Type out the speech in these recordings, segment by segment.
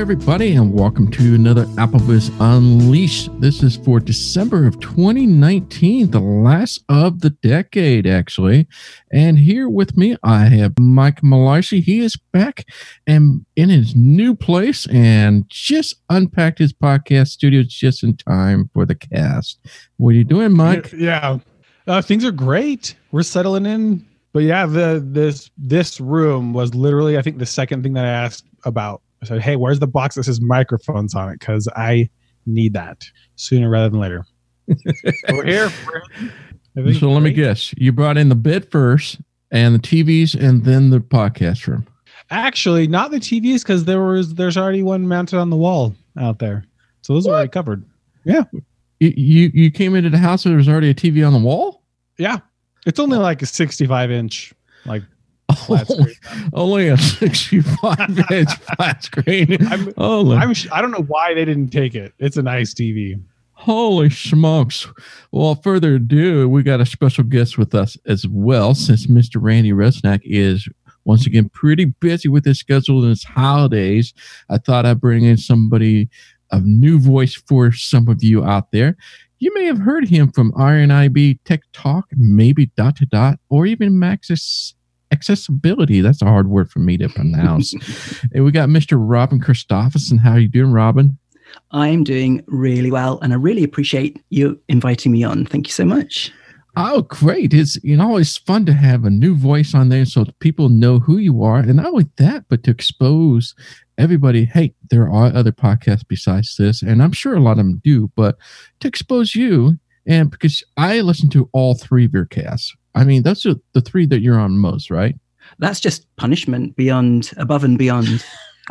everybody, and welcome to another AppleVis Unleashed. This is for December of 2019, the last of the decade, actually. And here with me, I have Mike Malarkey. He is back and in his new place and just unpacked his podcast studio just in time for the cast. What are you doing, Mike? Yeah, things are great. We're settling in. But yeah, this room was literally, I think, the second thing that I asked about. I said, hey, where's the box that says microphones on it? Because I need that sooner rather than later. We're here. So let me guess. You brought in the bed first and the TVs and then the podcast room. Actually, not the TVs because there's already one mounted on the wall out there. So those are already covered. Yeah. You came into the house and there was already a TV on the wall? Yeah. It's only like a 65-inch like flat screen. Only a 65-inch flat screen. I don't know why they didn't take it. It's a nice TV. Holy smokes. Well, further ado, we got a special guest with us as well, since Mr. Randy Resnack is once again pretty busy with his schedule and his holidays. I thought I'd bring in somebody, a new voice for some of you out there. You may have heard him from RNIB Tech Talk, maybe Dot to Dot, or even Max's Accessibility. That's a hard word for me to pronounce. And we got Mr. Robin Christopherson. How are you doing, Robin? I'm doing really well, and I really appreciate you inviting me on. Thank you so much. Oh, great. It's always fun to have a new voice on there so people know who you are. And not only that, but to expose everybody, hey, there are other podcasts besides this, and I'm sure a lot of them do, but to expose you, and because I listen to all three of your casts. I mean, those are the three that you're on most, right? That's just punishment above and beyond.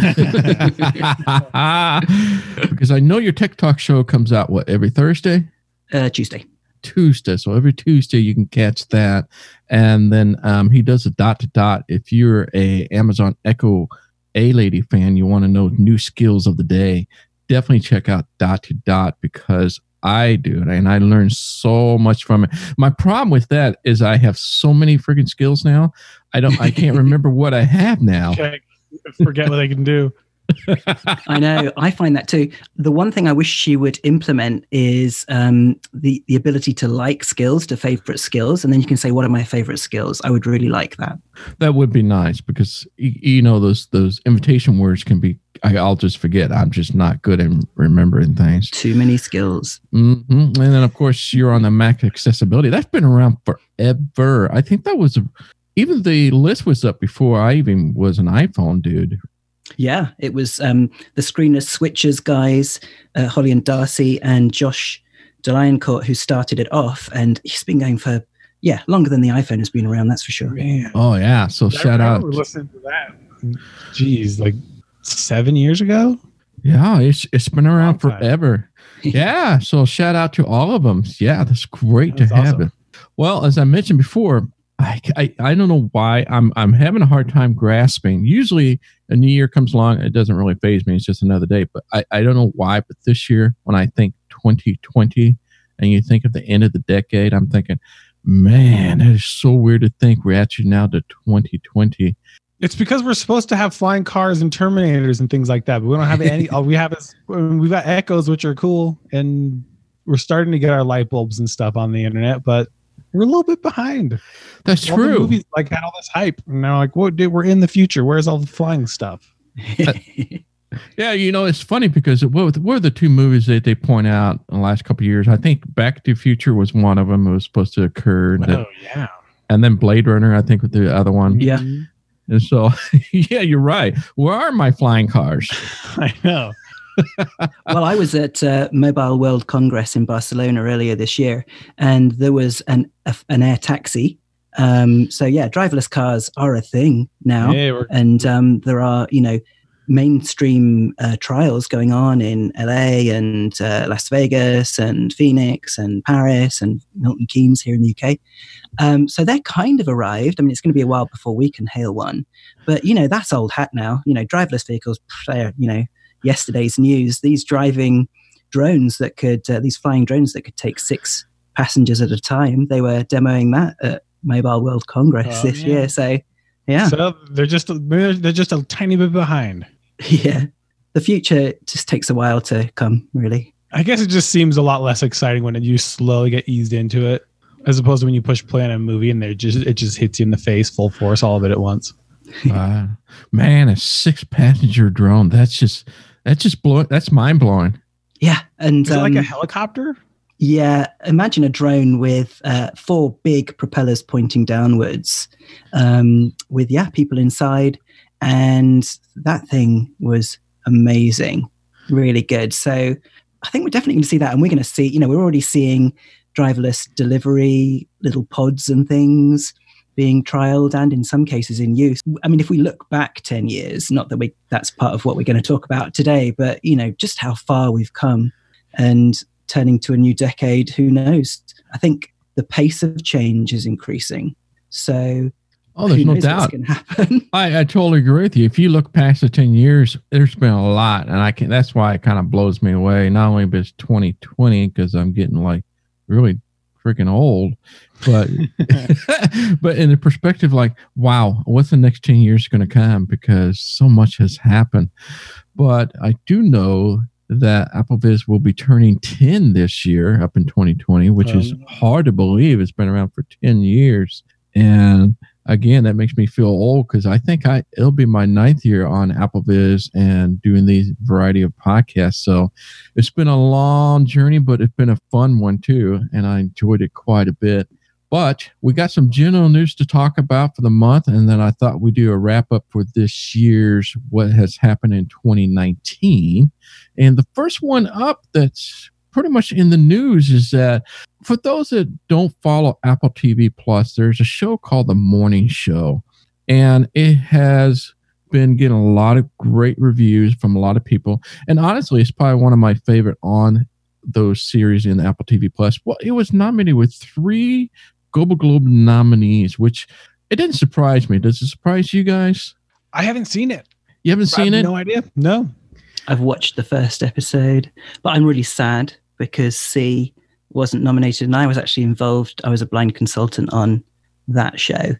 Because I know your Tech Talk show comes out, every Thursday? Tuesday. So every Tuesday you can catch that. And then he does a Dot to Dot. If you're a Amazon Echo A-Lady fan, you want to know new skills of the day, definitely check out Dot to Dot, because I do, and I learned so much from it. My problem with that is I have so many freaking skills now. I can't remember what I have now. Forget what they can do. I know. I find that too. The one thing I wish she would implement is the ability to like skills, to favorite skills, and then you can say, what are my favorite skills? I would really like that. That would be nice, because those invitation words can be, I'll just forget. I'm just not good at remembering things. Too many skills. Mm-hmm. And then, of course, you're on the Mac Accessibility. That's been around forever. I think that was, even the list was up before I even was an iPhone dude. Yeah, it was the Screenless Switchers guys, Holly and Darcy and Josh DeLioncourt, who started it off. And he's been going for, longer than the iPhone has been around, that's for sure. Man. Oh, yeah. So shout out. Listening to that. Jeez, like 7 years ago? Yeah, it's been around forever. Yeah, so shout out to all of them. Yeah, that's great to have it. Well, as I mentioned before, I don't know why I'm having a hard time grasping. Usually a new year comes along, it doesn't really faze me. It's just another day. But I don't know why. But this year, when I think 2020 and you think of the end of the decade, I'm thinking, man, that is so weird to think we're actually now to 2020. It's because we're supposed to have flying cars and Terminators and things like that, but we don't have any. All we have is we've got Echoes, which are cool, and we're starting to get our light bulbs and stuff on the internet, but we're a little bit behind. That's all true. The movies had all this hype, and now we're in the future. Where's all the flying stuff? Yeah, it's funny because what were the two movies that they point out in the last couple of years? I think Back to the Future was one of them. It was supposed to occur. Yeah. And then Blade Runner, I think, with the other one. Yeah. And so, yeah, you're right. Where are my flying cars? I know. Well, I was at Mobile World Congress in Barcelona earlier this year, and there was an air taxi. So yeah, driverless cars are a thing now, and there are mainstream trials going on in LA and Las Vegas and Phoenix and Paris and Milton Keynes here in the UK. So they're kind of arrived. I mean, it's going to be a while before we can hail one, but that's old hat now. Driverless vehicles, yesterday's news. These driving drones that could, these flying drones that could take 6 passengers at a time. They were demoing that at Mobile World Congress this year. So yeah, so they're just a tiny bit behind. Yeah. the future just takes a while to come, really. I guess it just seems a lot less exciting when you slowly get eased into it, as opposed to when you push play on a movie and it just hits you in the face full force, all of it at once. Man, a 6-passenger drone. That's mind blowing. Yeah. And is it like a helicopter? Yeah. Imagine a drone with 4 big propellers pointing downwards, with people inside. And that thing was amazing. Really good. So I think we're definitely going to see that. And we're going to see, we're already seeing driverless delivery, little pods and things being trialed and in some cases in use. I mean, if we look back 10 years, not that that's part of what we're going to talk about today, but, just how far we've come and turning to a new decade, who knows? I think the pace of change is increasing. So there's no doubt. What's going to happen. I totally agree with you. If you look past the 10 years, there's been a lot. And that's why it kind of blows me away. Not only because 2020, because I'm getting like really freaking old, but but in the perspective, like, wow, what's the next 10 years going to come? Because so much has happened. But I do know that AppleVis will be turning 10 this year, up in 2020, which is hard to believe. It's been around for 10 years. And again, that makes me feel old because I think it'll be my 9th year on AppleVis and doing these variety of podcasts. So it's been a long journey, but it's been a fun one too. And I enjoyed it quite a bit. But we got some general news to talk about for the month. And then I thought we'd do a wrap up for this year's what has happened in 2019. And the first one up that's pretty much in the news is that for those that don't follow Apple TV Plus, there's a show called The Morning Show. And it has been getting a lot of great reviews from a lot of people. And honestly, it's probably one of my favorite on those series in Apple TV Plus. Well, it was nominated with 3 Global Globe nominees, which it didn't surprise me. Does it surprise you guys? I haven't seen it. You haven't seen it? No idea. No. I've watched the first episode, but I'm really sad because C wasn't nominated and I was actually involved. I was a blind consultant on that show.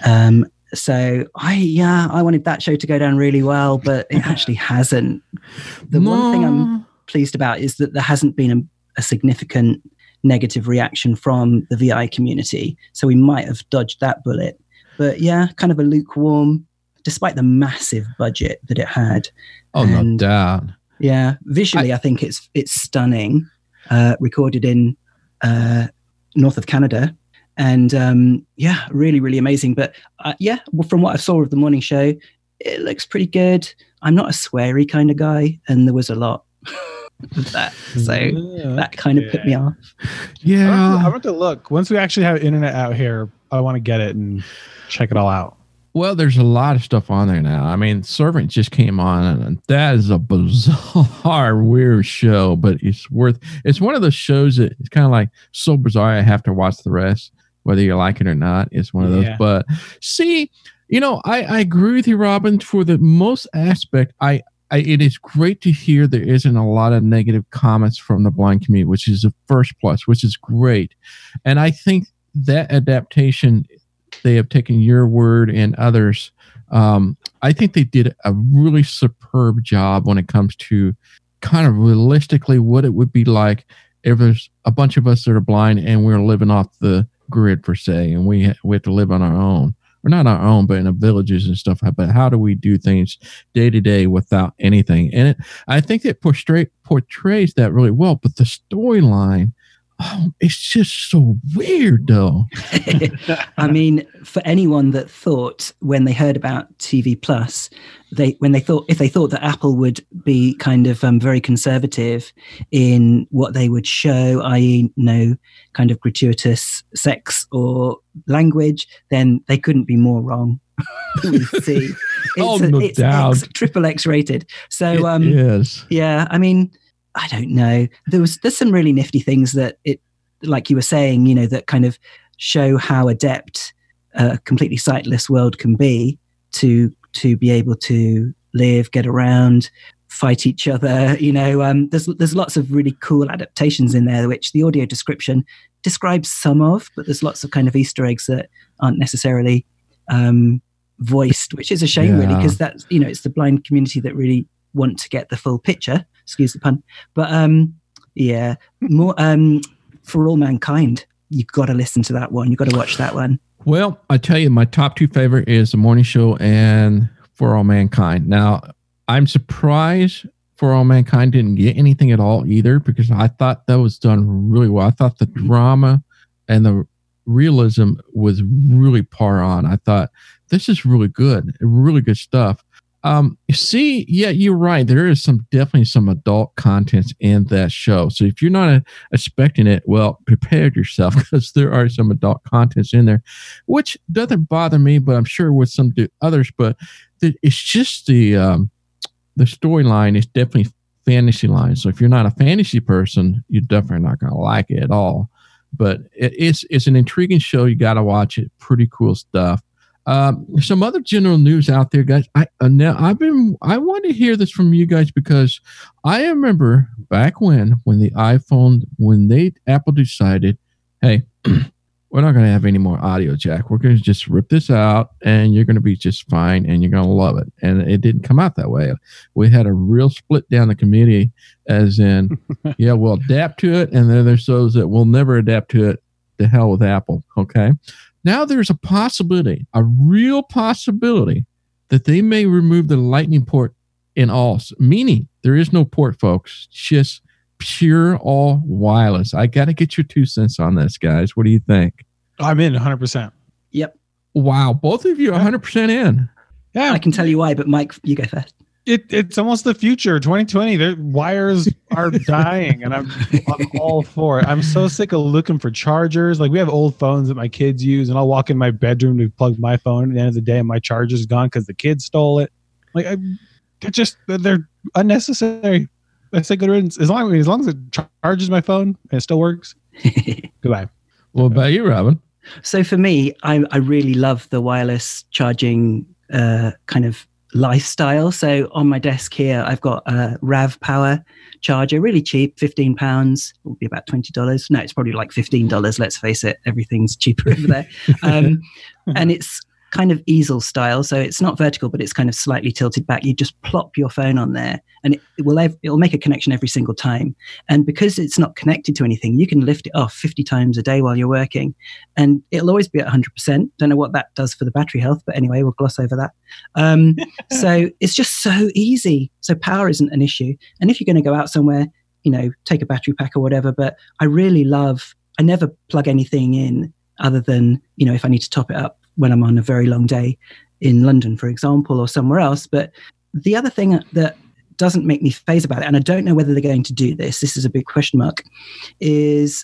So I wanted that show to go down really well, but it actually hasn't. One thing I'm pleased about is that there hasn't been a significant negative reaction from the VI community. So we might have dodged that bullet. But yeah, kind of a lukewarm, despite the massive budget that it had. Oh, no doubt. Yeah, visually, I think it's stunning. Recorded in north of Canada. And really, really amazing. But from what I saw of The Morning Show, it looks pretty good. I'm not a sweary kind of guy, and there was a lot of that. So that kind of put me off. Yeah. I want to look. Once we actually have internet out here, I want to get it and check it all out. Well, there's a lot of stuff on there now. I mean, Servant just came on, and that is a bizarre, weird show, but it's one of those shows that it's kind of like so bizarre I have to watch the rest, whether you like it or not. It's one of those. But see, I agree with you, Robin. For the most aspect, it is great to hear there isn't a lot of negative comments from the blind community, which is the first plus, which is great. And I think that adaptation, they have taken your word and others. I think they did a really superb job when it comes to kind of realistically what it would be like if there's a bunch of us that are blind and we're living off the grid per se, and we have to live on our own. Or not our own, but in the villages and stuff. But how do we do things day to day without anything? And I think it portrays that really well. But the storyline, it's just so weird, though. I mean, for anyone that thought when they heard about TV Plus, if they thought that Apple would be kind of very conservative in what they would show, i.e., no kind of gratuitous sex or language, then they couldn't be more wrong. See, it's doubt. Triple X rated. So yes. Yeah, I mean, I don't know. There's some really nifty things that it, like you were saying, that kind of show how adept a completely sightless world can be to be able to live, get around, fight each other. There's lots of really cool adaptations in there, which the audio description describes some of, but there's lots of kind of Easter eggs that aren't necessarily voiced, which is a shame, really, because that's, it's the blind community that really want to get the full picture. Excuse the pun. But yeah, more For All Mankind. You've got to listen to that one. You've got to watch that one. Well, I tell you, my top two favorite is The Morning Show and For All Mankind. Now, I'm surprised For All Mankind didn't get anything at all either, because I thought that was done really well. I thought the drama and the realism was really par on. I thought, this is really good stuff. See, yeah, you're right. There is definitely some adult content in that show. So if you're not expecting it, well, prepare yourself, because there are some adult contents in there, which doesn't bother me, but I'm sure with some others. But it's just the storyline is definitely fantasy line. So if you're not a fantasy person, you're definitely not going to like it at all. But it's an intriguing show. You got to watch it. Pretty cool stuff. Some other general news out there, guys. I want to hear this from you guys, because I remember back when Apple decided, hey, we're not going to have any more audio jack. We're going to just rip this out, and you're going to be just fine, and you're going to love it. And it didn't come out that way. We had a real split down the community, as in, yeah, we'll adapt to it, and then there's those that will never adapt to it. To hell with Apple. Okay. Now there's a real possibility, that they may remove the Lightning port in all, meaning there is no port, folks. Just pure all wireless. I got to get your 2 cents on this, guys. What do you think? I'm in 100%. Yep. Wow. Both of you are 100% in. Yeah. I can tell you why, but Mike, you go first. It's almost the future. 2020, their wires are dying, and I'm all for it. I'm so sick of looking for chargers. Like, we have old phones that my kids use, and I'll walk in my bedroom to plug my phone at the end of the day, and my charger's gone because the kids stole it. Like, they're unnecessary. I say good riddance. As long as it charges my phone and it still works. Goodbye. What about you, Robin? So for me, I really love the wireless charging kind of lifestyle. So on my desk here, I've got a RAV Power charger, really cheap, £15. It would be about $20. No, it's probably like $15. Let's face it, everything's cheaper over there. And it's kind of easel style, so it's not vertical, but it's kind of slightly tilted back. You just plop your phone on there, and it'll make a connection every single time. And because it's not connected to anything, you can lift it off 50 times a day while you're working, and it'll always be at 100%. Don't know what that does for the battery health, but anyway, we'll gloss over that. So it's just so easy. So power isn't an issue. And if you're going to go out somewhere, take a battery pack or whatever. But I never plug anything in other than, if I need to top it up when I'm on a very long day in London, for example, or somewhere else. But the other thing that doesn't make me phase about it, and I don't know whether they're going to do this is a big question mark, is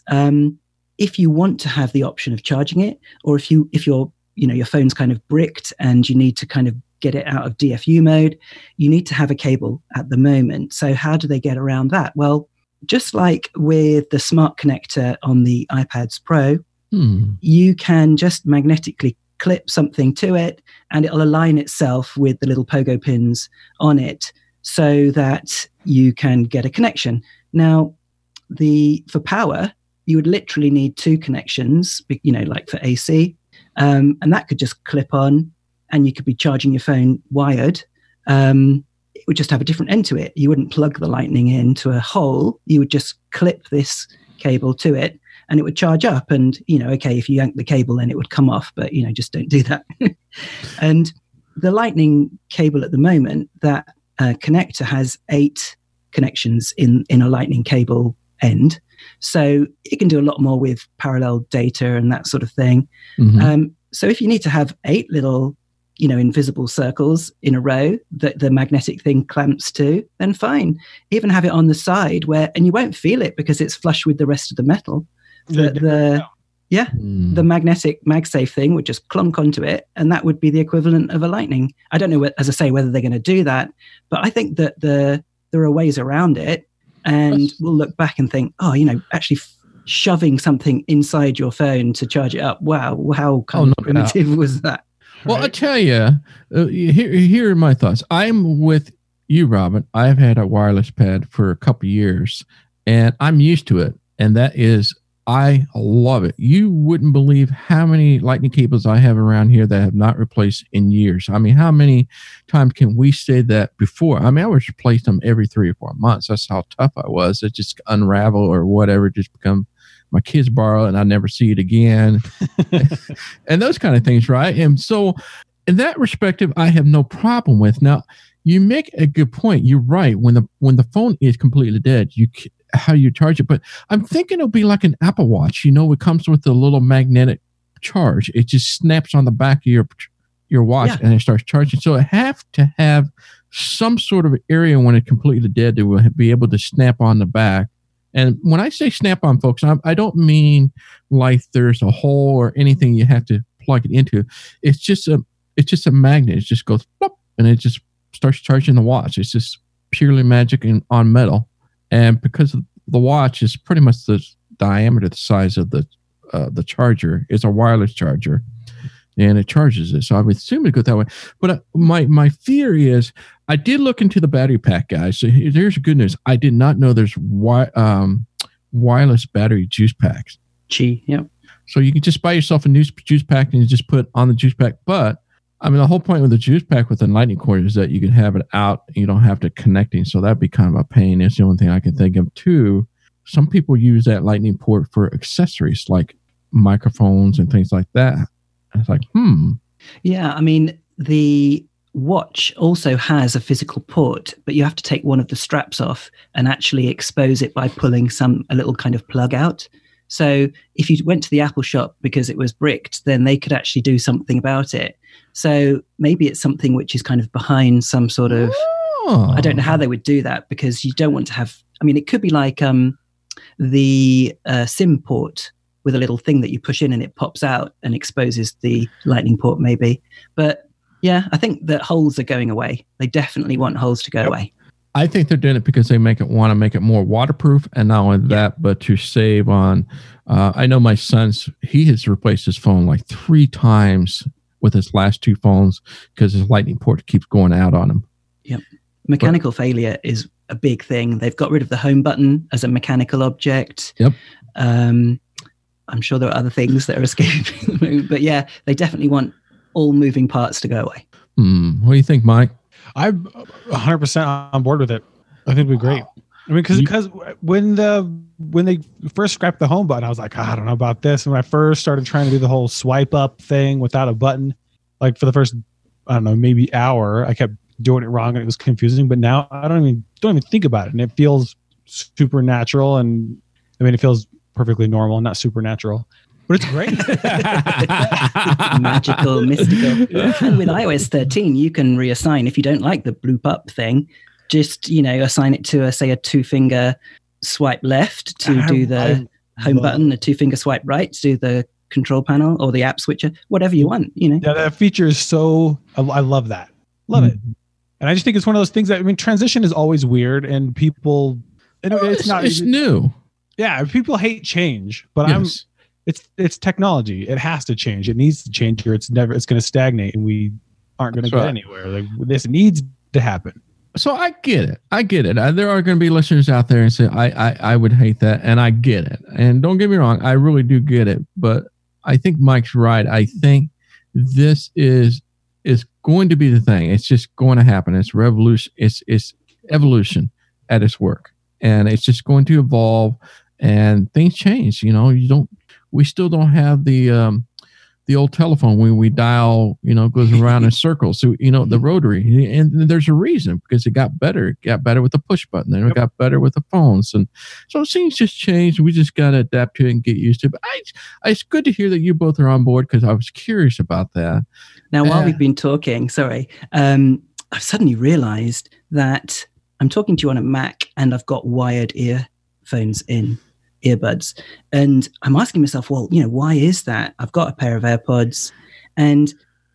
if you want to have the option of charging it, or if your phone's kind of bricked and you need to kind of get it out of DFU mode, you need to have a cable at the moment. So how do they get around that? Well, just like with the smart connector on the iPads Pro, you can just magnetically clip something to it, and it'll align itself with the little pogo pins on it so that you can get a connection. Now, for power, you would literally need 2 connections, like for AC, and that could just clip on, and you could be charging your phone wired. It would just have a different end to it. You wouldn't plug the Lightning into a hole. You would just clip this cable to it, and it would charge up. And, if you yank the cable, then it would come off, but, just don't do that. And the Lightning cable at the moment, that connector has 8 connections in a Lightning cable end. So it can do a lot more with parallel data and that sort of thing. Mm-hmm. So if you need to have 8 little, invisible circles in a row that the magnetic thing clamps to, then fine. Even have it on the side and you won't feel it because it's flush with the rest of the metal. The magnetic MagSafe thing would just clonk onto it, and that would be the equivalent of a Lightning. I don't know, as I say, whether they're going to do that, but I think that there are ways around it, and we'll look back and think, actually shoving something inside your phone to charge it up. Wow, how primitive was that? Well, I tell you, here are my thoughts. I'm with you, Robin. I've had a wireless pad for a couple of years, and I'm used to it, and that is I love it. You wouldn't believe how many lightning cables I have around here that have not replaced in years. I mean, how many times can we say that before? I mean, I was replacing them every 3 or 4 months. That's how tough I was. It just unravel or whatever, just become my kids borrow and I never see it again. And those kind of things, right? And so in that perspective, I have no problem with. Now, you make a good point. You're right. When the phone is completely dead, how you charge it. But I'm thinking it'll be like an Apple Watch. It comes with a little magnetic charge. It just snaps on the back of your watch and it starts charging. So I have to have some sort of area when it's completely dead to be able to snap on the back. And when I say snap on, folks, I don't mean like there's a hole or anything you have to plug it into. It's just a magnet. It just goes plop, and it just starts charging the watch. It's just purely magic and on metal. And because the watch is pretty much the diameter, the size of the charger, it's a wireless charger, and it charges it. So I would assume it goes that way. But my fear is, I did look into the battery pack, guys. So here's the good news. I did not know there's wireless battery juice packs. Yep. So you can just buy yourself a new juice pack and you just put on the juice pack. But I mean, the whole point with the juice pack with the lightning cord is that you can have it out. You don't have to connecting. So that'd be kind of a pain. It's the only thing I can think of. Too, some people use that lightning port for accessories like microphones and things like that. And it's like, Yeah, I mean, the watch also has a physical port, but you have to take one of the straps off and actually expose it by pulling a little kind of plug out. So if you went to the Apple shop because it was bricked, then they could actually do something about it. So maybe it's something which is kind of behind some sort of, I don't know how they would do that, because you don't want to have, I mean, it could be like the SIM port with a little thing that you push in and it pops out and exposes the lightning port maybe. But yeah, I think that holes are going away. They definitely want holes to go away. I think they're doing it because they want to make it more waterproof, and not only that, but to save on. I know my son's, he has replaced his phone like 3 times with his last 2 phones because his lightning port keeps going out on him. Yep. Mechanical failure is a big thing. They've got rid of the home button as a mechanical object. Yep. I'm sure there are other things that are escaping, but yeah, they definitely want all moving parts to go away. What do you think, Mike? I'm 100% on board with it. I think it'd be great. I mean, because when they first scrapped the home button, I was like, I don't know about this. And when I first started trying to do the whole swipe up thing without a button, like for the first, I don't know, maybe hour, I kept doing it wrong and it was confusing. But now I don't even think about it, and it feels supernatural. And I mean, it feels perfectly normal, not supernatural. But it's great. Magical, mystical. And with iOS 13, you can reassign. If you don't like the bloop up thing, just, assign it to, say, a 2-finger swipe left to do the home button, a 2-finger swipe right to do the control panel or the app switcher, whatever you want, Yeah, that feature is so, I love that. Love it. And I just think it's one of those things that, I mean, transition is always weird, and people, it's new. Yeah, people hate change, but yes. It's technology. It has to change. It needs to change, or it's going to stagnate, and we aren't going to get anywhere. Like, this needs to happen. So I get it. There are going to be listeners out there and say, I would hate that, and I get it. And don't get me wrong, I really do get it. But I think Mike's right. I think this is going to be the thing. It's just going to happen. It's revolution. It's evolution at its work, and it's just going to evolve. And things change. We still don't have the old telephone when we dial, goes around in circles. So, the rotary, and there's a reason, because it got better. It got better with the push button, and it got better with the phones. And so things just changed. We just got to adapt to it and get used to it. But it's good to hear that you both are on board, because I was curious about that. Now, while we've been talking, I've suddenly realized that I'm talking to you on a Mac and I've got wired earphones in. Earbuds, and I'm asking myself, well, why is that? I've got a pair of AirPods, and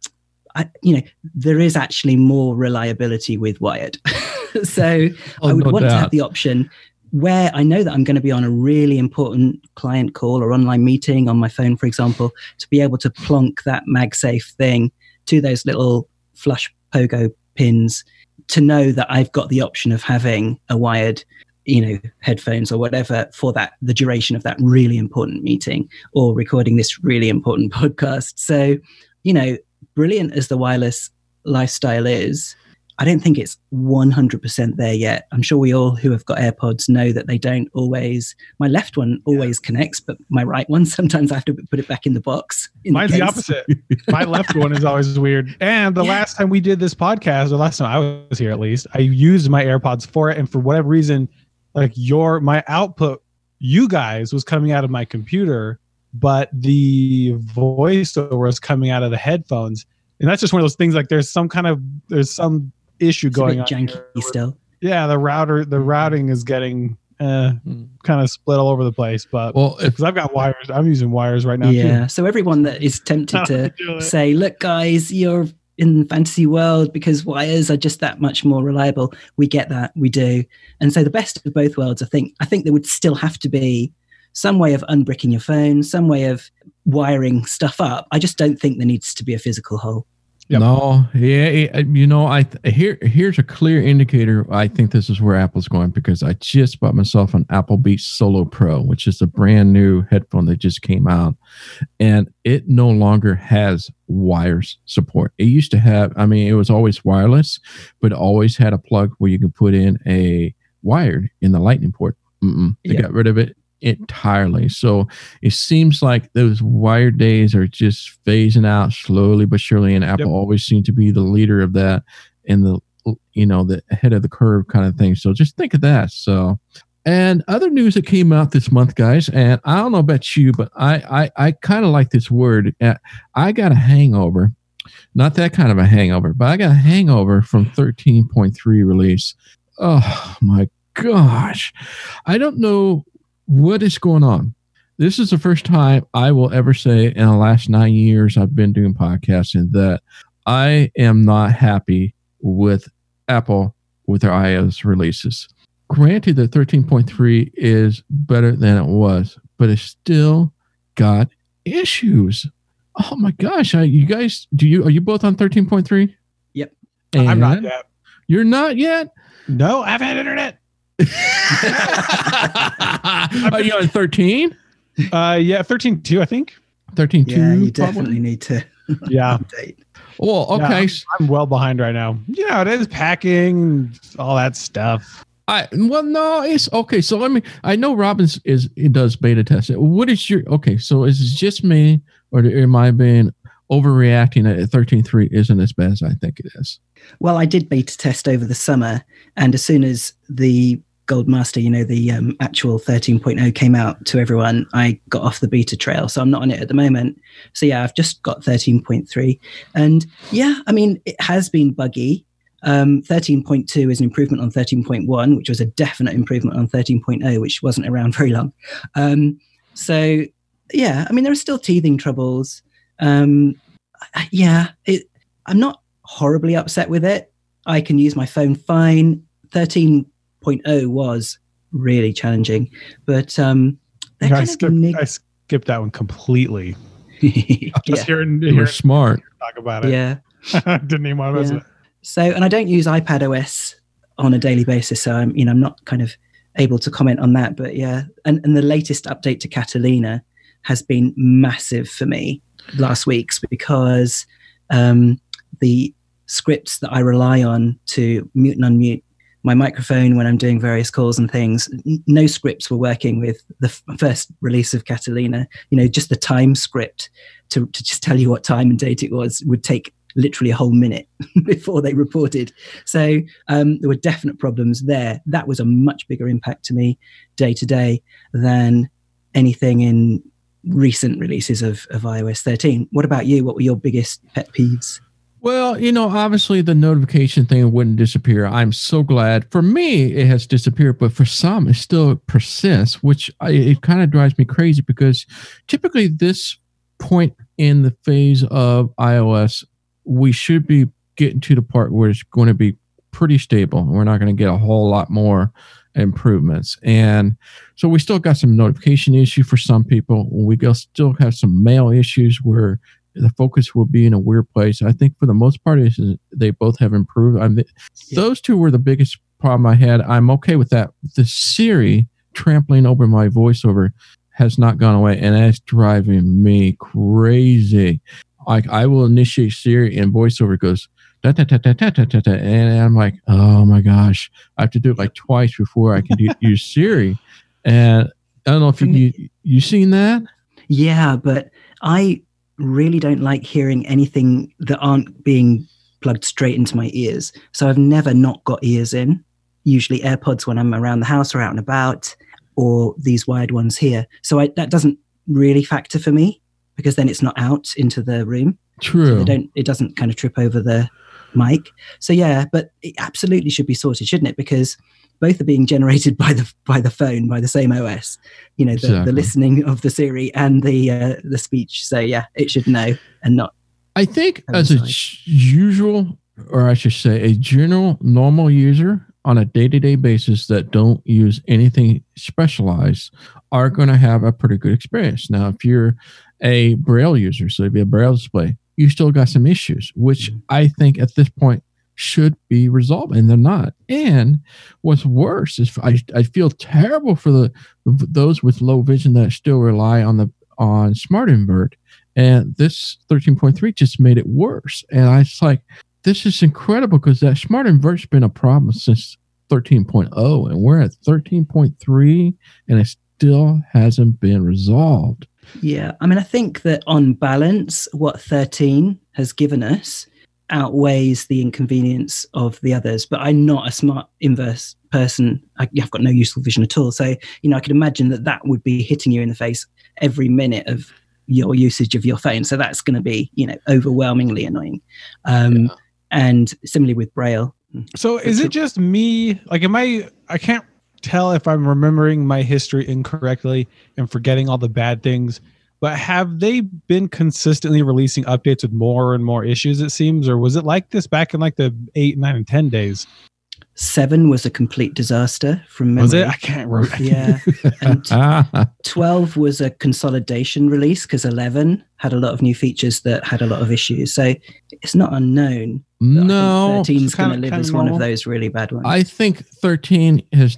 there is actually more reliability with wired. So I would want to have the option where I know that I'm going to be on a really important client call or online meeting on my phone, for example, to be able to plonk that MagSafe thing to those little flush pogo pins, to know that I've got the option of having a wired headphones or whatever for the duration of that really important meeting or recording this really important podcast. So, brilliant as the wireless lifestyle is, I don't think it's 100% there yet. I'm sure we all who have got AirPods know that they don't always. My left one always connects, but my right one, sometimes I have to put it back in the box. Mine's the opposite. My left one is always weird. And the last time we did this podcast, or last time I was here at least, I used my AirPods for it. And for whatever reason, like my output, you guys, was coming out of my computer, but the voiceover was coming out of the headphones. And that's just one of those things, like there's some issue going on janky here. Still. Yeah, the routing is getting kind of split all over the place. But because I've got wires, I'm using wires right now. Yeah. Too. So everyone that is tempted to say, "Look, guys, you're in the fantasy world because wires are just that much more reliable," we get that, we do. And so the best of both worlds, I think there would still have to be some way of unbricking your phone, some way of wiring stuff up. I just don't think there needs to be a physical hole. Yep. No, yeah, here's a clear indicator. I think this is where Apple's going, because I just bought myself an Apple Beats Solo Pro, which is a brand new headphone that just came out, and it no longer has wires support. It used to have, it was always wireless, but it always had a plug where you could put in a wired in the Lightning port. They got rid of it entirely. So it seems like those wired days are just phasing out slowly but surely, and Apple always seemed to be the leader of that and the ahead of the curve kind of thing. So just think of that. So, and other news that came out this month, guys, and I don't know about you, but I kind of like this word. I got a hangover, not that kind of a hangover, but I got a hangover from 13.3 release. Oh my gosh. I don't know what is going on. This is the first time I will ever say in the last 9 years I've been doing podcasting that I am not happy with Apple with their iOS releases. Granted that 13.3 is better than it was, but it's still got issues. Oh my gosh. You guys, are you both on 13.3? Yep. And I'm not yet. You're not yet? No, I've had internet. Are you on 13? Yeah, 13.2, I think. 13.2. Yeah, you definitely need to. Yeah. Update. Well, okay. Yeah, I'm well behind right now. It is packing, all that stuff. No, it's okay. So I know Robbins does beta test. What is so is it just me, or am I being overreacting that 13.3 isn't as bad as I think it is? Well, I did beta test over the summer, and as soon as the Gold Master, the actual 13.0 came out to everyone, I got off the beta trail. So I'm not on it at the moment. So yeah, I've just got 13.3. And yeah, it has been buggy. 13.2 is an improvement on 13.1, which was a definite improvement on 13.0, which wasn't around very long. So yeah, there are still teething troubles. I'm not horribly upset with it. I can use my phone fine. 13.0 was really challenging, but I skipped that one completely. Just You're smart. Talk about it. Yeah. Didn't even want to visit. So, and I don't use iPad OS on a daily basis, so I'm not kind of able to comment on that. But yeah, and the latest update to Catalina has been massive for me last week's, because the scripts that I rely on to mute and unmute my microphone when I'm doing various calls and things, no scripts were working with the first release of Catalina. Just the time script to just tell you what time and date it was would take literally a whole minute before they reported. So there were definite problems there. That was a much bigger impact to me day to day than anything in recent releases of iOS 13. What about you? What were your biggest pet peeves? Well, obviously the notification thing wouldn't disappear. I'm so glad. For me, it has disappeared, but for some, it still persists, which it kind of drives me crazy, because typically this point in the phase of iOS, we should be getting to the part where it's going to be pretty stable. We're not going to get a whole lot more improvements. And so we still got some notification issue for some people. We still have some mail issues where the focus will be in a weird place. I think for the most part, they both have improved. Those two were the biggest problem I had. I'm okay with that. The Siri trampling over my voiceover has not gone away, and that's driving me crazy. Like, I will initiate Siri and voiceover goes da, da, da, da, da, da, da, da, and I'm like, oh my gosh, I have to do it like twice before I can use Siri. And I don't know if you seen that. Yeah, but I really don't like hearing anything that aren't being plugged straight into my ears. So I've never not got ears in. Usually AirPods when I'm around the house or out and about, or these wired ones here. So that doesn't really factor for me, because then it's not out into the room. True. So it doesn't kind of trip over the mic. So yeah, but it absolutely should be sorted, shouldn't it? Because both are being generated by the phone, by the same OS. You know, the listening of the Siri and the speech. So yeah, it should know and not. I think as a usual, or I should say a general normal user on a day-to-day basis that don't use anything specialized are going to have a pretty good experience. Now, if you're a Braille user, so if you have a Braille display, you still got some issues, which I think at this point should be resolved, and they're not. And what's worse is I feel terrible for those with low vision that still rely on Smart Invert, and this 13.3 just made it worse. And I was like, this is incredible, because that Smart Invert's been a problem since 13.0, and we're at 13.3, and it still hasn't been resolved. Yeah, I mean, I think that on balance, what 13 has given us outweighs the inconvenience of the others. But I'm not a Smart Inverse person. I've got no useful vision at all. So, I could imagine that would be hitting you in the face every minute of your usage of your phone. So that's going to be, overwhelmingly annoying. And similarly with Braille. So is it just me? Like, I can't tell if I'm remembering my history incorrectly and forgetting all the bad things, but have they been consistently releasing updates with more and more issues, it seems? Or was it like this back in like the 8, 9, and 10 days? 7 was a complete disaster from memory. Was it? I can't remember. Yeah. And 12 was a consolidation release, because 11 had a lot of new features that had a lot of issues. So it's not unknown. No. 13 is going to live as one of those really bad ones. I think 13 has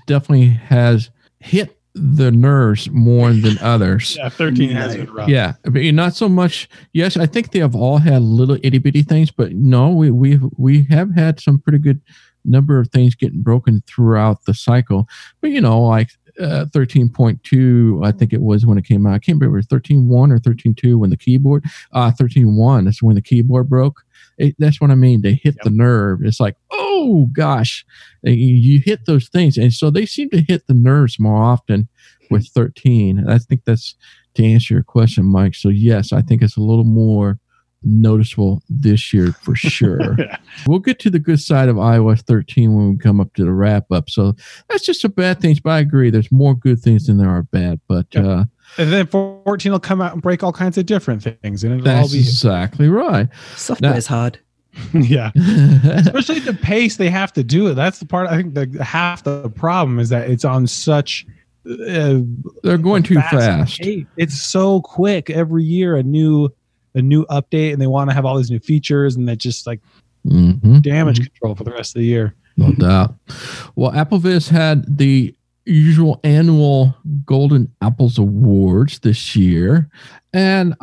hit the nerves more than others. Yeah, 13 has been rough. Yeah, but not so much. Yes, I think they have all had little itty bitty things, but no, we have had some pretty good number of things getting broken throughout the cycle. But like 13.2, I think it was when it came out. I can't remember 13.1 or 13.2 when the keyboard. 13.1 is when the keyboard broke. That's what I mean. They hit the nerve. It's like, oh gosh, you hit those things, and so they seem to hit the nerves more often with 13. I think that's to answer your question, Mike. So yes, I think it's a little more noticeable this year for sure. Yeah. We'll get to the good side of iOS 13 when we come up to the wrap up. So that's just some bad things, but I agree there's more good things than there are bad. But and then 14 will come out and break all kinds of different things, and it'll all be exactly right. Software is hard. Yeah. Especially the pace they have to do it. That's the part I think half the problem is that it's on such they're going too fast. It's so quick. Every year a new update, and they want to have all these new features, and that just like damage control for the rest of the year. No doubt. Well, AppleVis had the usual annual Golden Apples Awards this year, and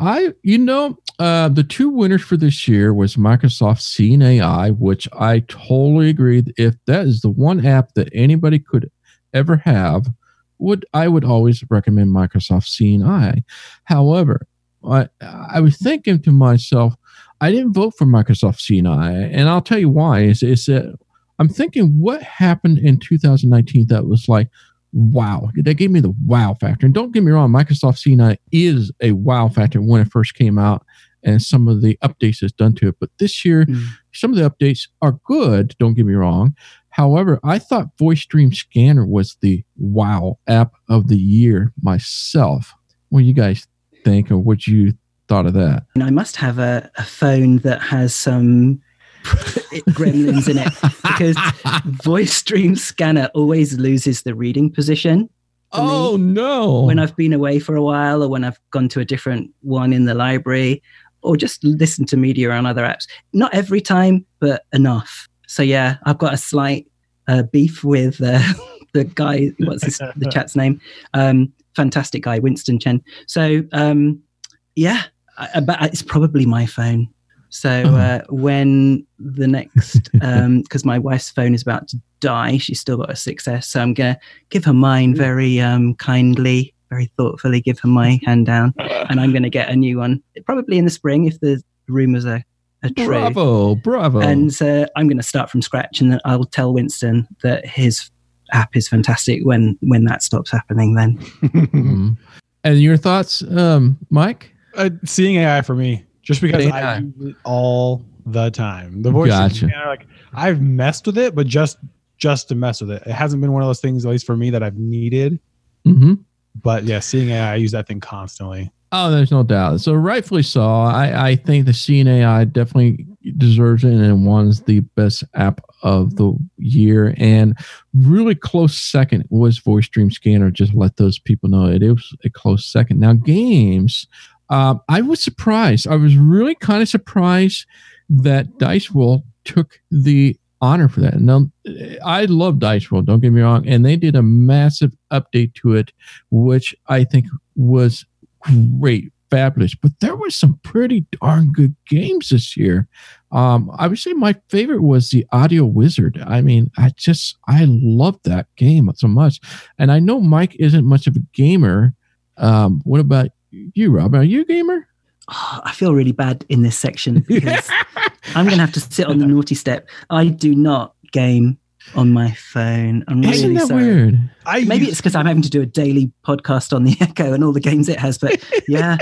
the two winners for this year was Microsoft Seeing AI, which I totally agree. If that is the one app that anybody could ever have, I would always recommend Microsoft Seeing AI. However, I was thinking to myself, I didn't vote for Microsoft Seeing AI, and I'll tell you why. Is that I'm thinking, what happened in 2019 that was like, wow? They gave me the wow factor. And don't get me wrong, Microsoft Seeing AI is a wow factor when it first came out, and some of the updates it's done to it. But this year, some of the updates are good. Don't get me wrong. However, I thought Voice Dream Scanner was the wow app of the year myself. What do you guys think, or what you thought of that? And I must have a phone that has some gremlins in it, because Voice Dream Scanner always loses the reading position. Oh no! When I've been away for a while, or when I've gone to a different one in the library, or just listen to media on other apps. Not every time, but enough. So yeah, I've got a slight beef with the guy. What's the chat's name? Fantastic guy, Winston Chen. So yeah, but it's probably my phone. So when the next, because my wife's phone is about to die, she's still got a 6S. So I'm going to give her mine very kindly, very thoughtfully, give her my hand down. And I'm going to get a new one, probably in the spring if the rumors are true. Bravo. And I'm going to start from scratch, and then I'll tell Winston that his app is fantastic when that stops happening then. And your thoughts, Mike? Seeing AI for me. Just because I use it all the time. The voice I've messed with it, but just to mess with it. It hasn't been one of those things, at least for me, that I've needed. Mm-hmm. But yeah, seeing AI, I use that thing constantly. Oh, there's no doubt. So rightfully so. I think the Seeing AI definitely deserves it, and it won the best app of the year. And really close second was Voice Dream Scanner. Just let those people know it was a close second. Now, games. I was surprised. I was really kind of surprised that Dice World took the honor for that. Now, I love Dice World, don't get me wrong, and they did a massive update to it, which I think was great, fabulous. But there were some pretty darn good games this year. I would say my favorite was the Audio Wizard. I mean, I love that game so much. And I know Mike isn't much of a gamer. What about you, Rob? Are you a gamer? Oh, I feel really bad in this section because I'm going to have to sit on the naughty step. I do not game on my phone. I'm really Isn't that sorry. weird? Maybe it's because I'm having to do a daily podcast on the Echo and all the games it has. But yeah,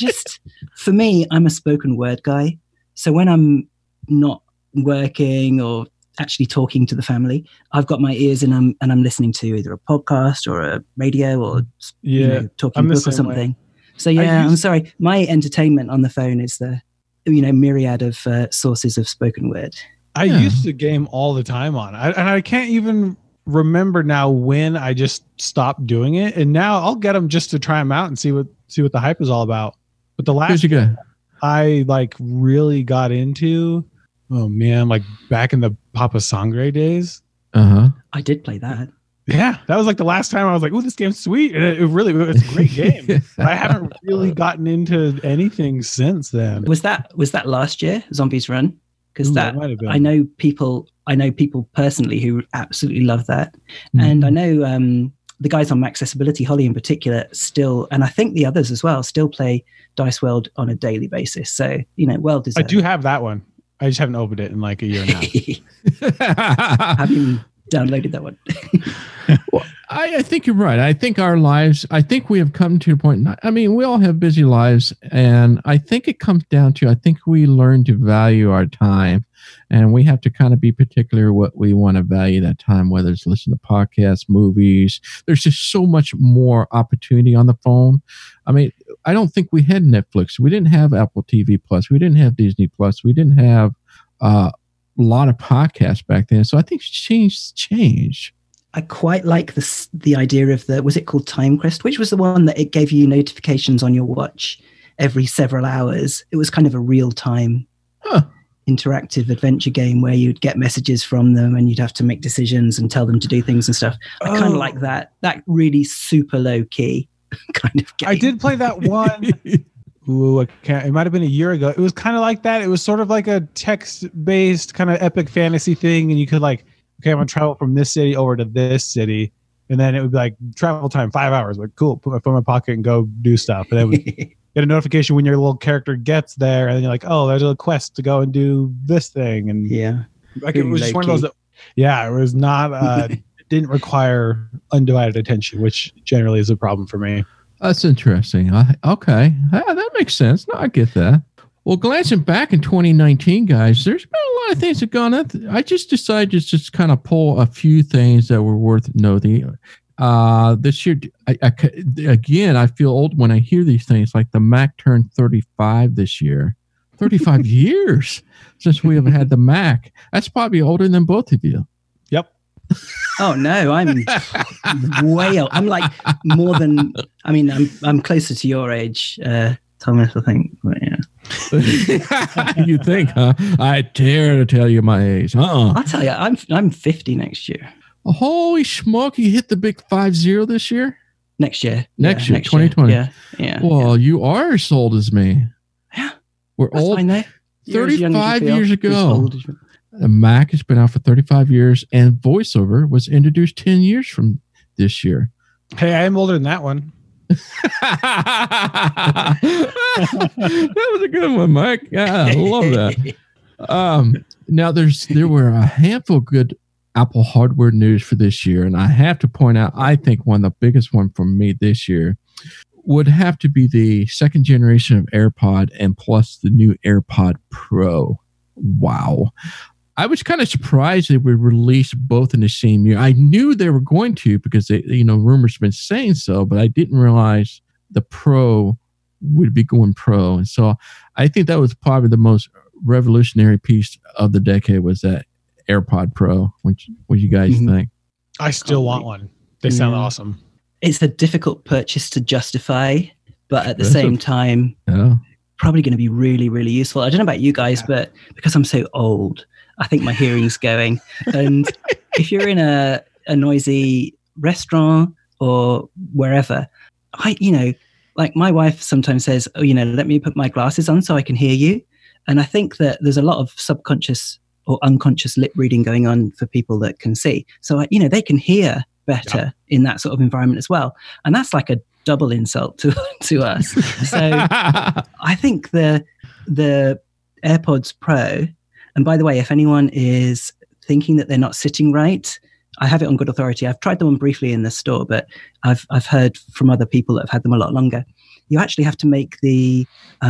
for me, I'm a spoken word guy. So when I'm not working or actually talking to the family, I've got my ears in and I'm listening to either a podcast or a radio or talking book or something. So yeah, I'm sorry. My entertainment on the phone is the myriad of sources of spoken word. I used to game all the time on it, and I can't even remember now when I just stopped doing it. And now I'll get them just to try them out and see what the hype is all about. But the last game I really got into, oh man, back in the Papa Sangre days. I did play that. Yeah, that was the last time I was like, "Oh, this game's sweet," and it's a great game. I haven't really gotten into anything since then. Was that last year, Zombies Run? Because that might have been. I know people personally who absolutely love that, and I know the guys on Accessibility, Holly in particular, still, and I think the others as well, still play Dice World on a daily basis. So well deserved. I do have that one. I just haven't opened it in a year and a half. Have you downloaded that one? Well, I think you're right. I think our lives, we have come to a point. I mean, we all have busy lives, and I think it comes down to, I think we learn to value our time, and we have to kind of be particular what we want to value that time, whether it's listen to podcasts, movies. There's just so much more opportunity on the phone. I mean, I don't think we had Netflix. We didn't have Apple TV Plus. We didn't have Disney Plus. We didn't have a lot of podcasts back then. So I think change. I quite like the idea of was it called TimeQuest, which was the one that it gave you notifications on your watch every several hours. It was kind of a real-time interactive adventure game where you'd get messages from them and you'd have to make decisions and tell them to do things and stuff. I kind of like that really super low-key kind of game. I did play that one. Ooh, it might have been a year ago. It was kind of like that. It was sort of like a text-based kind of epic fantasy thing, and you could okay, I'm gonna travel from this city over to this city, and then it would be travel time 5 hours. Cool, put my phone in my pocket and go do stuff. And then we get a notification when your little character gets there, and then you're like, oh, there's a quest to go and do this thing. And yeah, it was just one of those that, it was not it didn't require undivided attention, which generally is a problem for me. That's interesting. Okay, that makes sense. No, I get that. Well, glancing back in 2019, guys, there's been a lot of things that have gone up. I just decided to just kind of pull a few things that were worth noting. This year, I feel old when I hear these things. Like the Mac turned 35 this year. 35 years since we have had the Mac. That's probably older than both of you. Yep. Oh no, I'm way old. I'm more than. I mean, I'm closer to your age, Thomas. I think. But yeah. You think, huh? I dare to tell you my age. I'll tell you, I'm 50 next year. Holy smoke! You hit the big 50 this year. Next year, 2020. Yeah. Well, you are as old as me. Yeah, we're old. 35 years ago. The Mac has been out for 35 years, and VoiceOver was introduced 10 years from this year. Hey, I am older than that one. That was a good one, Mike. Yeah, I love that. Now, there were a handful of good Apple hardware news for this year, and I have to point out, I think one of the biggest one for me this year would have to be the second generation of AirPod and plus the new AirPod Pro. Wow. I was kind of surprised they would release both in the same year. I knew they were going to because rumors have been saying so, but I didn't realize the Pro would be going Pro. And so I think that was probably the most revolutionary piece of the decade was that AirPod Pro. What you guys think? I still want one. They sound awesome. It's a difficult purchase to justify, but at the same time, probably going to be really, really useful. I don't know about you guys, but because I'm so old, I think my hearing's going. And if you're in a noisy restaurant or wherever, like my wife sometimes says, let me put my glasses on so I can hear you. And I think that there's a lot of subconscious or unconscious lip reading going on for people that can see. So, they can hear better in that sort of environment as well. And that's like a double insult to us. So I think the AirPods Pro, and by the way, if anyone is thinking that they're not sitting right, I have it on good authority. I've tried them on briefly in the store, but I've heard from other people that have had them a lot longer. You actually have to make the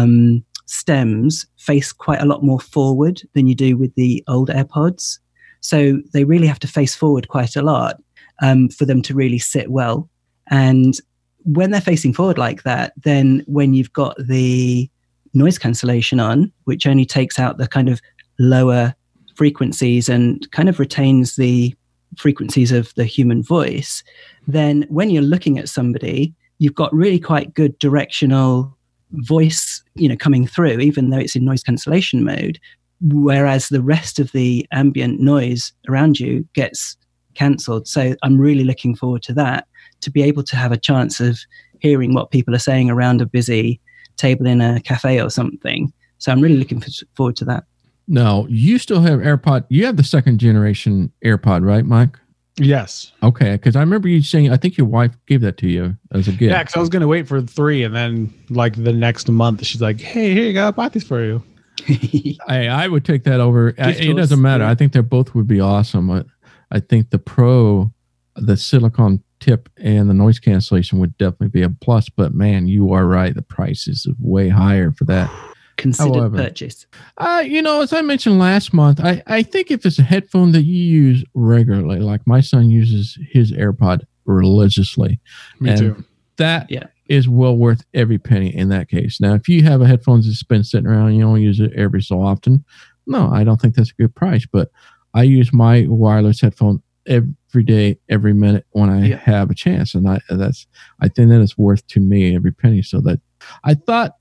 stems face quite a lot more forward than you do with the old AirPods. So they really have to face forward quite a lot for them to really sit well. And when they're facing forward like that, then when you've got the noise cancellation on, which only takes out the kind of lower frequencies and kind of retains the frequencies of the human voice, then when you're looking at somebody, you've got really quite good directional voice, coming through, even though it's in noise cancellation mode, whereas the rest of the ambient noise around you gets cancelled. So I'm really looking forward to that, to be able to have a chance of hearing what people are saying around a busy table in a cafe or something. So I'm really looking forward to that. No, you still have AirPod. You have the second generation AirPod, right, Mike? Yes. Okay, because I remember you saying, I think your wife gave that to you as a gift. Yeah, because I was going to wait for 3, and then like the next month, she's like, hey, here you go, I bought these for you. I would take that over. It doesn't matter. I think they both would be awesome. I think the Pro, the silicone tip and the noise cancellation would definitely be a plus, but man, you are right. The price is way higher for that. Considered purchase. As I mentioned last month, I think if it's a headphone that you use regularly, like my son uses his AirPod religiously. Me too. That is well worth every penny in that case. Now, if you have a headphones that's been sitting around and you don't use it every so often, no, I don't think that's a good price. But I use my wireless headphone every day, every minute when I have a chance. And I think that is worth to me every penny. So that I thought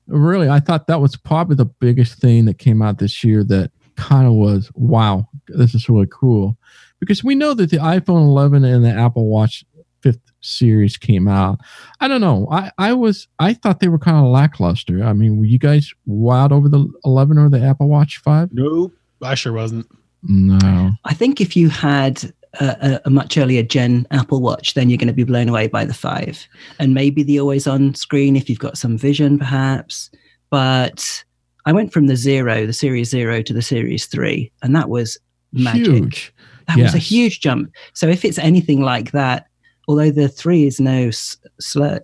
that was probably the biggest thing that came out this year that kind of was, wow, this is really cool. Because we know that the iPhone 11 and the Apple Watch 5th series came out. I don't know. I thought they were kind of lackluster. I mean, were you guys wild over the 11 or the Apple Watch 5? Nope. I sure wasn't. No. I think if you had a much earlier gen Apple Watch, then you're going to be blown away by the 5, and maybe the always on screen if you've got some vision perhaps. But I went from the Series 0 to the Series 3, and that was magic. Huge. That was a huge jump. So if it's anything like that, although the 3 is no slouch,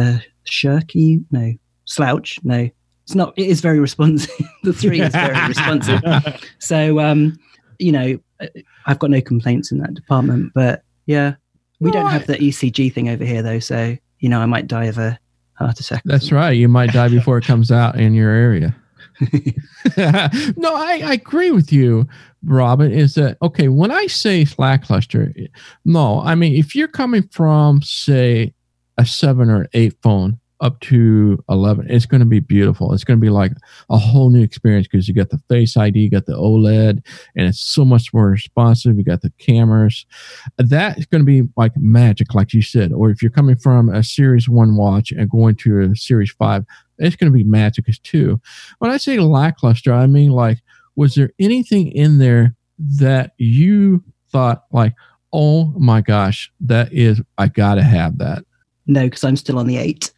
no, it's not. It is very responsive. The 3 is very responsive. So I've got no complaints in that department, but we don't have the ECG thing over here though. So, I might die of a heart attack. That's right. You might die before it comes out in your area. No, I agree with you, Robin, is that, okay, when I say lackluster, no, I mean, if you're coming from, say, a 7 or 8 phone, up to 11, it's going to be beautiful. It's going to be like a whole new experience because you got the Face ID, you got the OLED, and it's so much more responsive. You got the cameras. That's going to be like magic, like you said. Or if you're coming from a Series 1 watch and going to a Series 5, it's going to be magic too. When I say lackluster, I mean, like, was there anything in there that you thought like, oh my gosh, I got to have that? No, because I'm still on the 8.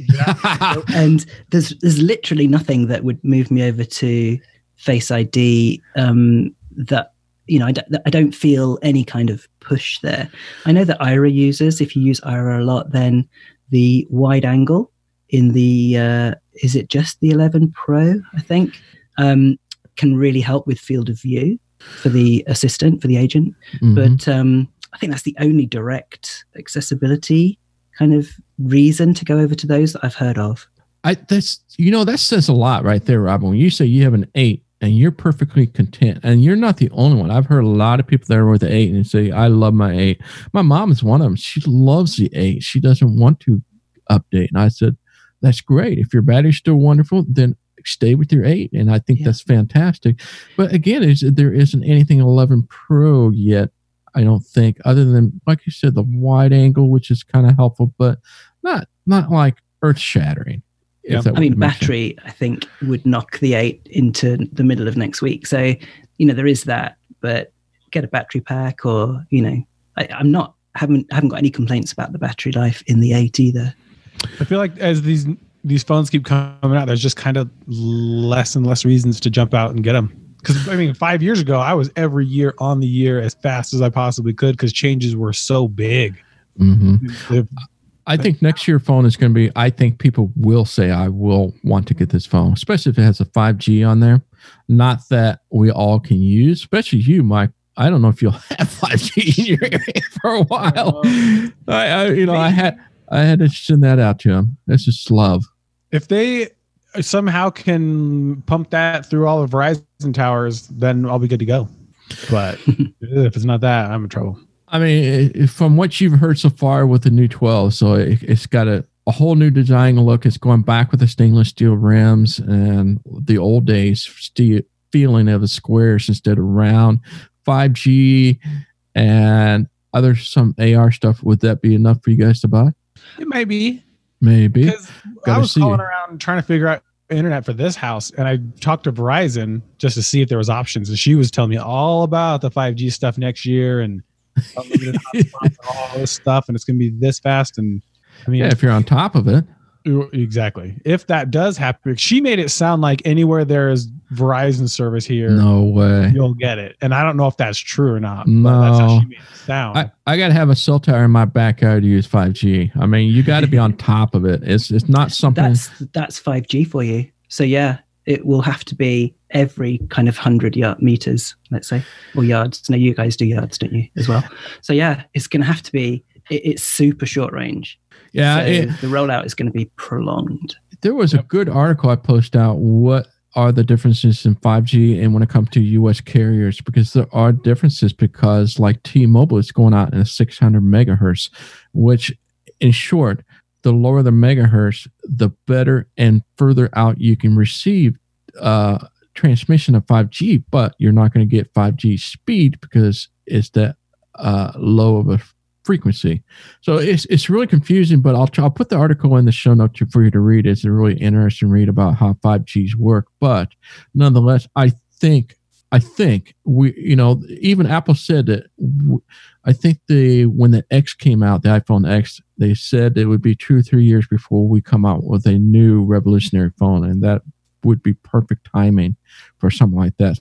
And there's literally nothing that would move me over to Face ID that, I don't feel any kind of push there. I know that Ira uses, if you use Ira a lot, then the wide angle in the, is it just the 11 Pro, I think, can really help with field of view for the assistant, for the agent. Mm-hmm. But I think that's the only direct accessibility kind of reason to go over to those that I've heard of. That says a lot right there, Rob. When you say you have an 8 and you're perfectly content, and you're not the only one. I've heard a lot of people that are with the 8 and say, I love my 8. My mom is one of them. She loves the 8. She doesn't want to update. And I said, that's great. If your battery's still wonderful, then stay with your 8. And I think that's fantastic. But again, there isn't anything 11 Pro yet, I don't think, other than, like you said, the wide angle, which is kind of helpful, but not like earth shattering. Yeah. I mean, battery, I think, would knock the 8 into the middle of next week. So, there is that, but get a battery pack, or, I haven't got any complaints about the battery life in the 8 either. I feel like as these phones keep coming out, there's just kind of less and less reasons to jump out and get them. Because 5 years ago, I was every year on the year as fast as I possibly could because changes were so big. Mm-hmm. I think next year phone is going to be, I think people will say, I will want to get this phone, especially if it has a 5G on there. Not that we all can use, especially you, Mike. I don't know if you'll have 5G in your area for a while. I had to send that out to him. That's just love. If they somehow can pump that through all of Verizon towers, then I'll be good to go. But if it's not that, I'm in trouble. I mean, from what you've heard so far with the new 12, so it's got a whole new design look. It's going back with the stainless steel rims and the old days feeling of the squares instead of round. 5G and some AR stuff. Would that be enough for you guys to buy? It may be. Maybe. Because I was calling around trying to figure out internet for this house, and I talked to Verizon just to see if there was options, and she was telling me all about the 5G stuff next year and unlimited hotspots and all this stuff, and it's going to be this fast. And I mean, if you're on top of it. Exactly. If that does happen, she made it sound like anywhere there is Verizon service here, no way, you'll get it. And I don't know if that's true or not. No, but that's how she made it sound. I got to have a cell tower in my backyard to use 5G. I mean, you got to be on top of it. It's not something that's 5G for you. So yeah, it will have to be every kind of 100 meters, let's say, or yards. No, you guys do yards, don't you, as well? So yeah, it's going to have to be. It's super short range. Yeah, so the rollout is going to be prolonged. There was a good article I posted out. What are the differences in 5G and when it comes to U.S. carriers? Because there are differences. Because like T-Mobile is going out in a 600 megahertz, which, in short, the lower the megahertz, the better and further out you can receive transmission of 5G. But you're not going to get 5G speed because it's that low of a frequency. So it's really confusing, but I'll put the article in the show notes for you to read. It's a really interesting read about how 5Gs work. But nonetheless, I think we, even Apple said that. I think when the X came out, the iPhone X, they said it would be 2 or 3 years before we come out with a new revolutionary phone, and that would be perfect timing for something like that.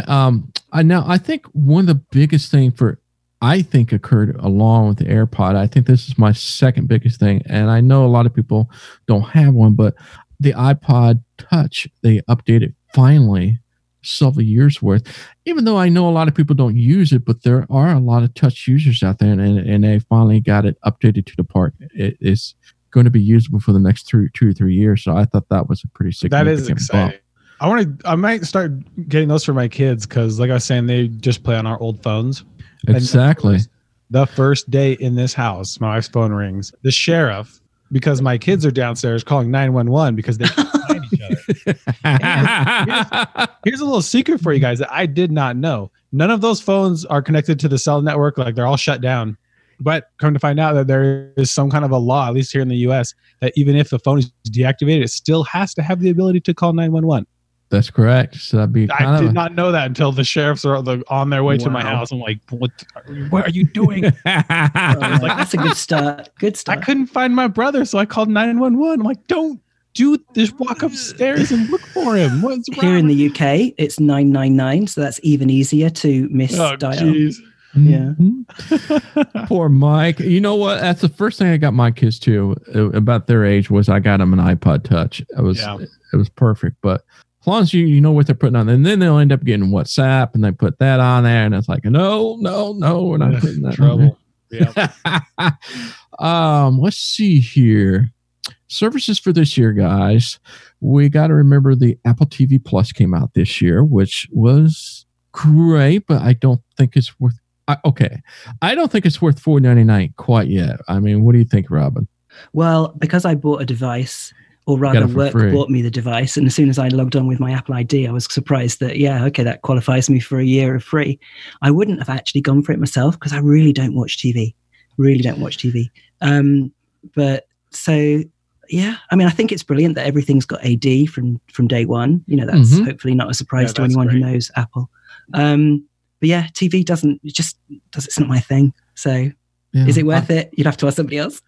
I think one of the biggest thing occurred along with the AirPod. I think this is my second biggest thing. And I know a lot of people don't have one, but the iPod Touch, they updated finally several years worth, even though I know a lot of people don't use it, but there are a lot of touch users out there, and they finally got it updated to the part. It is going to be usable for the next 2 or 3 years. So I thought that was a pretty significant That is exciting. Bump. I might start getting those for my kids because, like I was saying, they just play on our old phones. Exactly. The first day in this house, my wife's phone rings. The sheriff because my kids are downstairs calling 911 because they can't find each other. And here's a little secret for you guys that I did not know. None of those phones are connected to the cell network. Like, they're all shut down. But come to find out that there is some kind of a law, at least here in the US, that even if the phone is deactivated, it still has to have the ability to call 911. That's correct. So that'd be I did not know that until the sheriffs are on their way to my house. I'm like, what are you doing? That's a good start. Good start. I couldn't find my brother, so I called 911. I'm like, don't do this. Walk upstairs and look for him. What's wrong? Here in the UK, it's 999, so that's even easier to misdial. Geez. Yeah. Poor Mike. You know what? That's the first thing I got my kids to about their age was I got them an iPod Touch. It was perfect. But as long as you know what they're putting on, and then they'll end up getting WhatsApp, and they put that on there, and it's like, no, we're not putting that trouble. Yeah. Let's see here. Services for this year, guys. We got to remember the Apple TV Plus came out this year, which was great, but I don't think it's worth. I don't think it's worth $4.99 quite yet. I mean, what do you think, Robin? Well, because I bought a device, or rather work bought me the device, and as soon as I logged on with my Apple ID, I was surprised that, that qualifies me for a year of free. I wouldn't have actually gone for it myself because I really don't watch TV. But so, yeah, I mean, I think it's brilliant that everything's got AD from day one. You know, that's hopefully not a surprise to anyone who knows Apple. But yeah, TV it's not my thing. So is it worth it? You'd have to ask somebody else.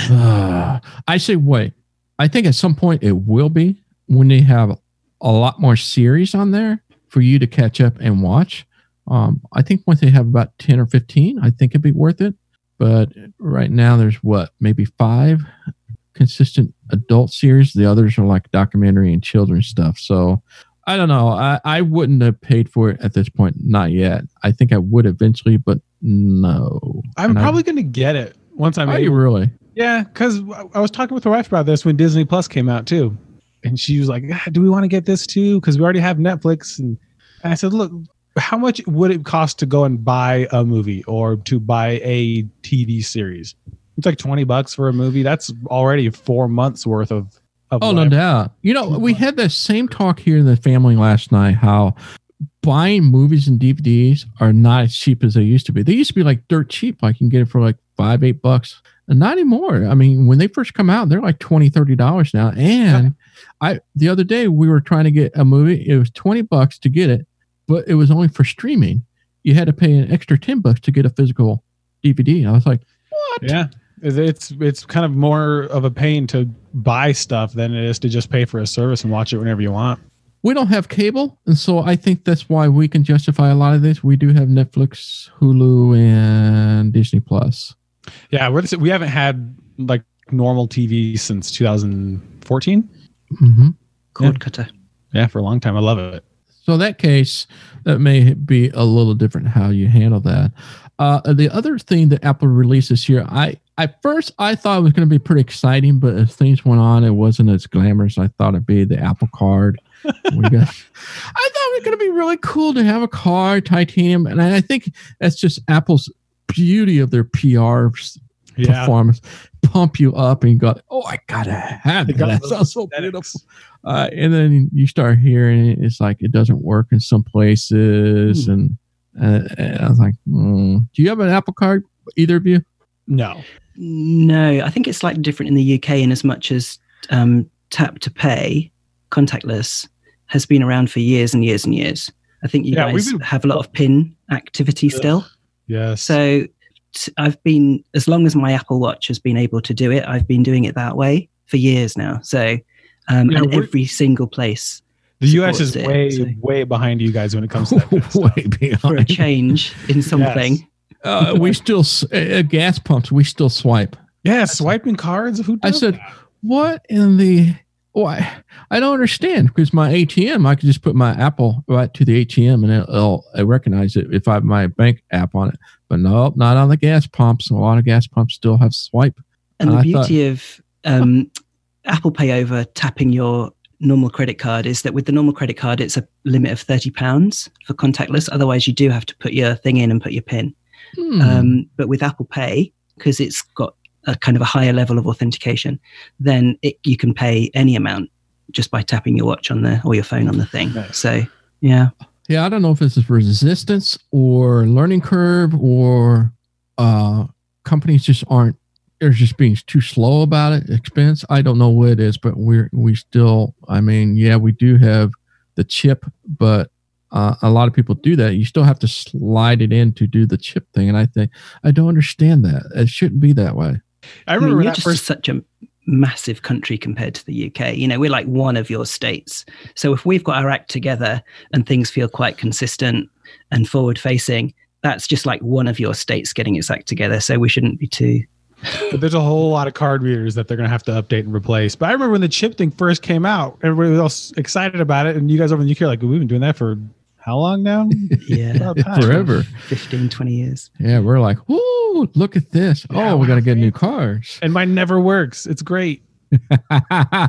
I say wait. I think at some point it will be when they have a lot more series on there for you to catch up and watch. I think once they have about 10 or 15, I think it'd be worth it. But right now there's maybe 5 consistent adult series. The others are like documentary and children's stuff. So I don't know. I wouldn't have paid for it at this point. Not yet. I think I would eventually, but no. I'm probably going to get it once I'm able. Are you really? Yeah, because I was talking with my wife about this when Disney Plus came out too. And she was like, do we want to get this too? Because we already have Netflix. And I said, look, how much would it cost to go and buy a movie or to buy a TV series? It's like $20 for a movie. That's already 4 months worth of no doubt. You know, we had the same talk here in the family last night, how buying movies and DVDs are not as cheap as they used to be. They used to be like dirt cheap. Like you can get it for like $5-8. And not anymore. I mean, when they first come out, they're like $20-30 now. And the other day we were trying to get a movie. It was $20 to get it, but it was only for streaming. You had to pay an extra $10 to get a physical DVD. I was like, what? Yeah. It's kind of more of a pain to buy stuff than it is to just pay for a service and watch it whenever you want. We don't have cable, and so I think that's why we can justify a lot of this. We do have Netflix, Hulu, and Disney Plus. Yeah, we haven't had like normal TV since 2014. Cord cutter. Yeah, for a long time. I love it. So in that case, that may be a little different how you handle that. The other thing that Apple released this year, at first I thought it was going to be pretty exciting, but as things went on, it wasn't as glamorous as I thought it'd be. The Apple Card. I thought it was going to be really cool to have a card, titanium, and I think that's just Apple's beauty of their PR performance. Pump you up and you go, I gotta have that. That sounds so beautiful. And then you start hearing it's like it doesn't work in some places, and I was like, do you have an Apple Card, either of you? No, I think it's slightly different in the UK in as much as tap to pay, contactless, has been around for years and years and years. I think you guys have a lot of PIN activity still. Yes. So I've been, as long as my Apple Watch has been able to do it, I've been doing it that way for years now. So, and every single place. The US is way behind you guys when it comes to that kind of stuff. Way behind. For a change in something. Yes. We still, gas pumps, we still swipe. Yeah, swiping cards. Who does I said, that? What in the... Why? I don't understand, because my ATM, I could just put my Apple right to the ATM and it'll recognize it if I have my bank app on it. But no, not on the gas pumps. A lot of gas pumps still have swipe. And the beauty of Apple Pay over tapping your normal credit card is that with the normal credit card, it's a limit of £30 for contactless. Otherwise, you do have to put your thing in and put your PIN. But with Apple Pay, because it's got a kind of a higher level of authentication, then you can pay any amount just by tapping your watch or your phone on the thing. Nice. So, yeah. Yeah, I don't know if this is resistance or learning curve or companies just they're just being too slow about it. Expense, I don't know what it is, but we still, I mean, yeah, we do have the chip, but a lot of people do that. You still have to slide it in to do the chip thing. And I think, I don't understand that. It shouldn't be that way. I remember you're just such a massive country compared to the UK. You know, we're like one of your states. So if we've got our act together and things feel quite consistent and forward facing, that's just like one of your states getting its act together. So we shouldn't be too. But there's a whole lot of card readers that they're going to have to update and replace. But I remember when the chip thing first came out, everybody was all excited about it. And you guys over in the UK are like, we've been doing that for how long now? Yeah. Forever. 15, 20 years. Yeah. We're like, whoo, look at this. Yeah, we got to get new cards. And mine never works. It's great. But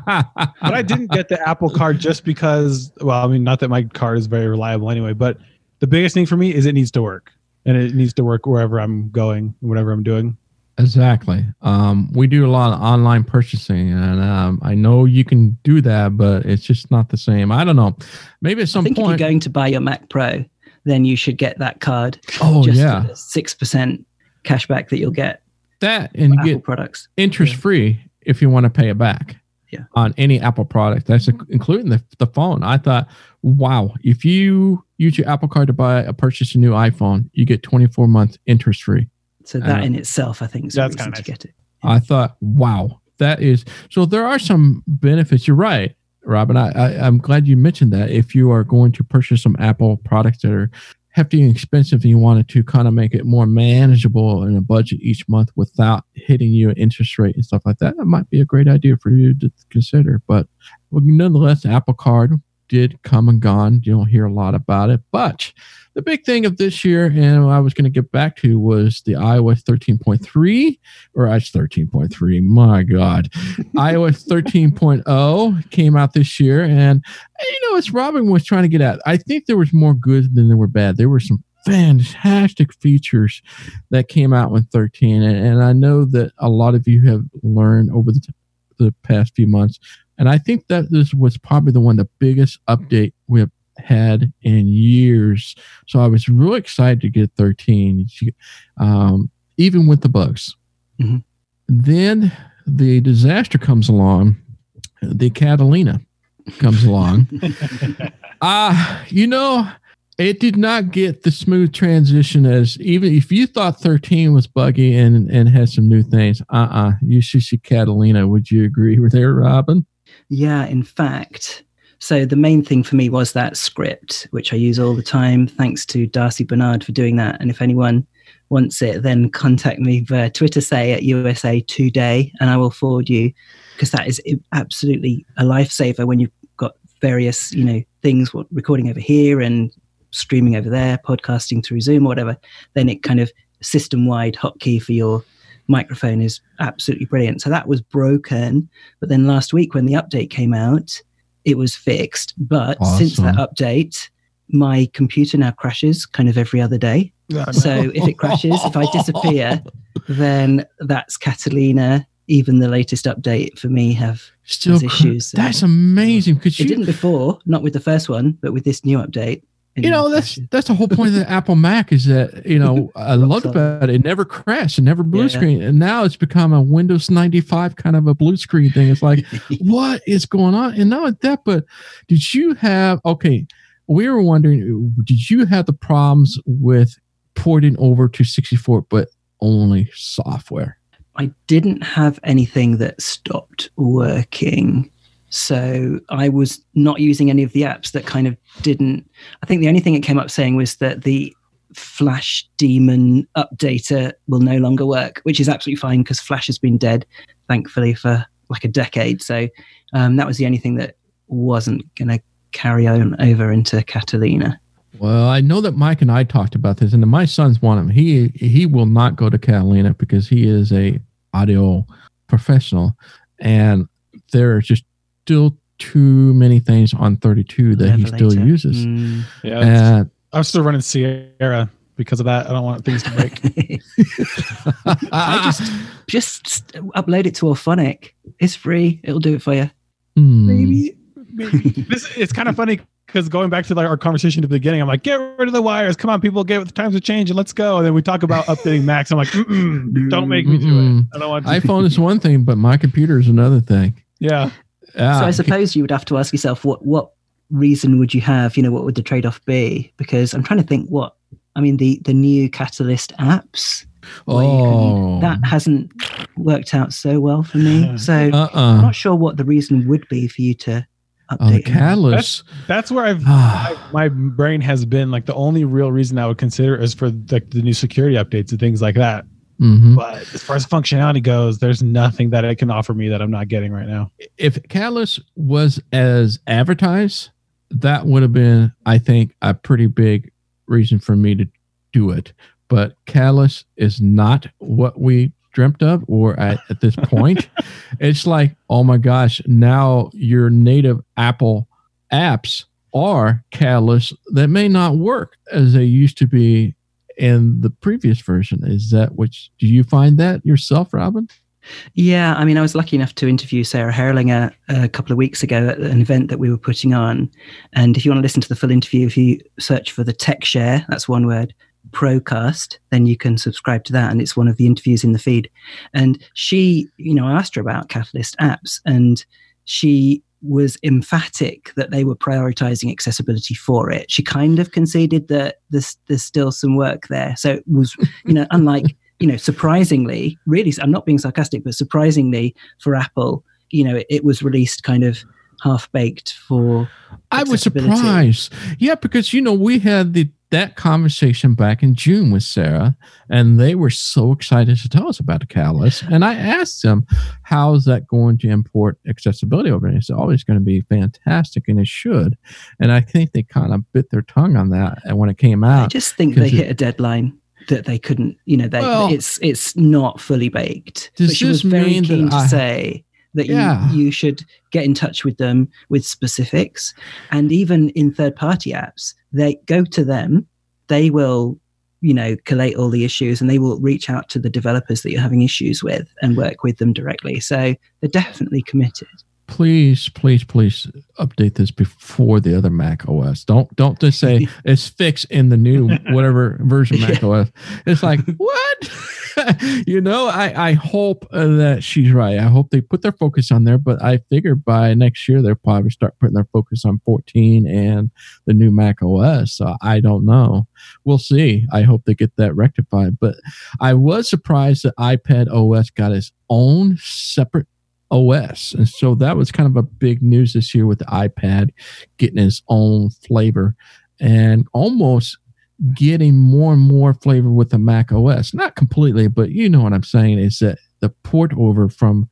I didn't get the Apple card just because, well, I mean, not that my card is very reliable anyway, but the biggest thing for me is it needs to work. And it needs to work wherever I'm going, whatever I'm doing. Exactly. We do a lot of online purchasing, and I know you can do that, but it's just not the same. I don't know. Maybe at some point, if you're going to buy your Mac Pro, then you should get that card. Oh, just yeah. 6% cashback that you'll get. That and you get products interest free if you want to pay it back. Yeah. On any Apple product. That's including the phone. I thought, wow, if you use your Apple card to purchase a new iPhone, you get 24 months interest free. So that in itself, I think, is a reason to get it. I thought, wow, that is... So there are some benefits. You're right, Robin. I'm glad you mentioned that. If you are going to purchase some Apple products that are hefty and expensive and you wanted to kind of make it more manageable in a budget each month without hitting you an interest rate and stuff like that, that might be a great idea for you to consider. But nonetheless, the Apple Card did come and gone. You don't hear a lot about it. But the big thing of this year, and I was going to get back to, was the iOS 13.3, or iOS 13.3, my God. iOS 13.0 came out this year. And, as Robin was trying to get at, I think there was more good than there were bad. There were some fantastic features that came out with 13. And I know that a lot of you have learned over the past few months. And I think that this was probably the biggest update we have had in years. So I was really excited to get 13, even with the bugs. Mm-hmm. Then the disaster comes along. The Catalina comes along. It did not get the smooth transition as, even if you thought 13 was buggy and had some new things, you should see Catalina. Would you agree with that, Robin? Yeah, in fact. So the main thing for me was that script, which I use all the time. Thanks to Darcy Bernard for doing that. And if anyone wants it, then contact me via Twitter, say at USA Today, and I will forward you, because that is absolutely a lifesaver when you've got various, things, recording over here and streaming over there, podcasting through Zoom or whatever. Then it kind of system-wide hotkey for your microphone is absolutely brilliant. So that was broken. But then last week when the update came out, it was fixed. But since that update, my computer now crashes kind of every other day. So if it crashes, if I disappear, then that's Catalina. Even the latest update for me has issues. That's amazing. Because it didn't before, not with the first one, but with this new update. That's the whole point of the Apple Mac is that, I loved about it. It never crashed. It never blue screen. And now it's become a Windows 95 kind of a blue screen thing. It's like, what is going on? And not only that, but did you have, we were wondering, did you have the problems with porting over to 64, but only software? I didn't have anything that stopped working. So I was not using any of the apps that kind of didn't. I think the only thing it came up saying was that the Flash Daemon updater will no longer work, which is absolutely fine because Flash has been dead, thankfully, for like a decade. So that was the only thing that wasn't going to carry on over into Catalina. Well, I know that Mike and I talked about this, and my son's one of them. He will not go to Catalina because he is a audio professional, and there are just still too many things on 32 that he still uses. Yeah, I'm still running Sierra because of that. I don't want things to break. I just upload it to Auphonic. It's free. It'll do it for you. Maybe. It's kind of funny because going back to like our conversation at the beginning, I'm like, get rid of the wires. Come on, people, get with the times of change and let's go. And then we talk about updating Macs. I'm like, don't make me do it. I don't want to. iPhone is one thing, but my computer is another thing. Yeah. So I suppose you would have to ask yourself, what reason would you have? What would the trade-off be? Because I'm trying to think the new Catalyst apps. That hasn't worked out so well for me. So I'm not sure what the reason would be for you to update. Catalyst. That's where my brain has been like the only real reason I would consider is for the new security updates and things like that. Mm-hmm. But as far as functionality goes, there's nothing that it can offer me that I'm not getting right now. If Catalyst was as advertised, that would have been, I think, a pretty big reason for me to do it. But Catalyst is not what we dreamt of or at this point. It's like, oh my gosh, now your native Apple apps are Catalyst that may not work as they used to be in the previous version. Is that do you find that yourself, Robin? Yeah, I was lucky enough to interview Sarah Herrlinger a couple of weeks ago at an event that we were putting on. And if you want to listen to the full interview, if you search for the TechShare, that's one word, Procast, then you can subscribe to that. And it's one of the interviews in the feed. And she, I asked her about Catalyst apps, and she was emphatic that they were prioritizing accessibility for it. She kind of conceded that there's still some work there. So it was, unlike, surprisingly, really, I'm not being sarcastic, but surprisingly for Apple, it was released kind of half-baked for I was surprised. Yeah, because, we had that conversation back in June with Sarah, and they were so excited to tell us about the Catalyst. And I asked them, how is that going to import accessibility over there? They said, it's going to be fantastic, and it should. And I think they kind of bit their tongue on that. And when it came out, I just think they hit a deadline that they couldn't, it's not fully baked. But she was very keen to say that you should get in touch with them with specifics. And even in third-party apps, they go to them, they will, collate all the issues, and they will reach out to the developers that you're having issues with and work with them directly. So they're definitely committed. Please update this before the other Mac OS. Don't just say it's fixed in the new whatever version Mac OS. It's like, what? I hope that she's right. I hope they put their focus on there, but I figure by next year they'll probably start putting their focus on 14 and the new Mac OS. So I don't know. We'll see. I hope they get that rectified. But I was surprised that iPad OS got its own separate OS. And so that was kind of a big news this year with the iPad getting its own flavor and almost getting more and more flavor with the Mac OS. Not completely, but you know what I'm saying is that the port over from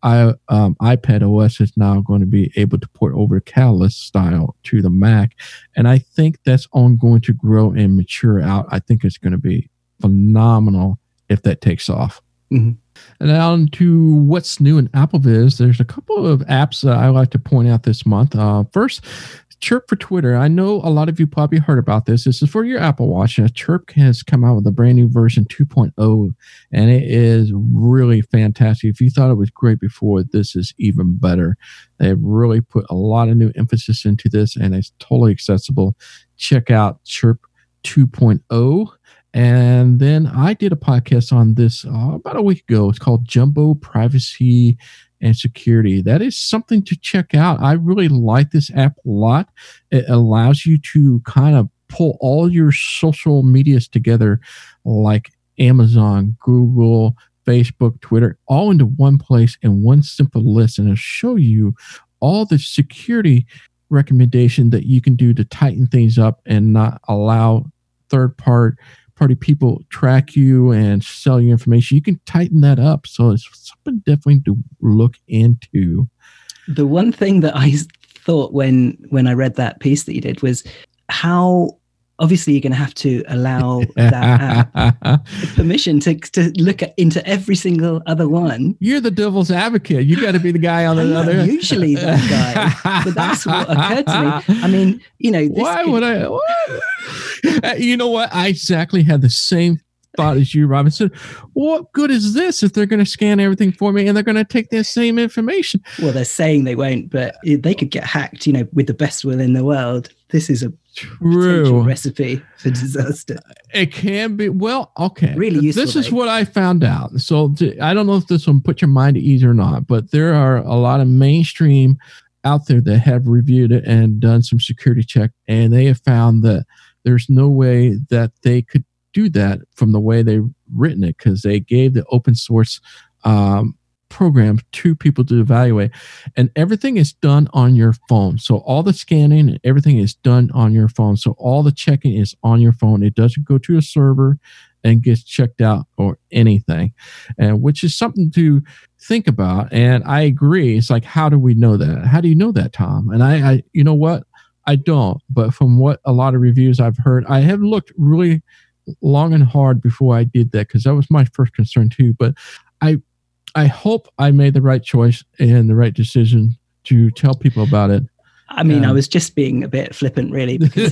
iPad OS is now going to be able to port over Catalyst style to the Mac. And I think that's going to grow and mature out. I think it's going to be phenomenal if that takes off. Mm-hmm. And on to what's new in AppleVis. There's a couple of apps that I like to point out this month. First, Chirp for Twitter. I know a lot of you probably heard about this. This is for your Apple Watch. Chirp has come out with a brand new version 2.0, and it is really fantastic. If you thought it was great before, this is even better. They've really put a lot of new emphasis into this, and it's totally accessible. Check out Chirp 2.0. And then I did a podcast on this about a week ago. It's called Jumbo Privacy and Security. That is something to check out. I really like this app a lot. It allows you to kind of pull all your social medias together, like Amazon, Google, Facebook, Twitter, all into one place in one simple list. And it'll show you all the security recommendation that you can do to tighten things up and not allow third-party people track you and sell you information. You can tighten that up. So it's something definitely to look into. The one thing that I thought when I read that piece that you did was how obviously you're going to have to allow that app permission to look into every single other one. You're the devil's advocate. You got to be the guy on the other. Usually that guy, but that's what occurred to me. I mean, why would I? What? You know what? I exactly had the same thought as you, Robinson. What good is this if they're going to scan everything for me and they're going to take the same information? Well, they're saying they won't, but they could get hacked, with the best will in the world. This is a potential recipe for disaster. It can be. Well, okay. Really useful. This is what I found out. So I don't know if this will put your mind at ease or not, but there are a lot of mainstream out there that have reviewed it and done some security check, and they have found that there's no way that they could do that from the way they've written it, because they gave the open source program to people to evaluate, and everything is done on your phone. So all the scanning and everything is done on your phone. So all the checking is on your phone. It doesn't go to a server and gets checked out or anything, and which is something to think about. And I agree. It's like, how do we know that? How do you know that, Tom? And I you know what? I don't. But from what a lot of reviews I've heard, I have looked really long and hard before I did that, because that was my first concern too. But I hope I made the right choice and the right decision to tell people about it. I mean, I was just being a bit flippant, really, because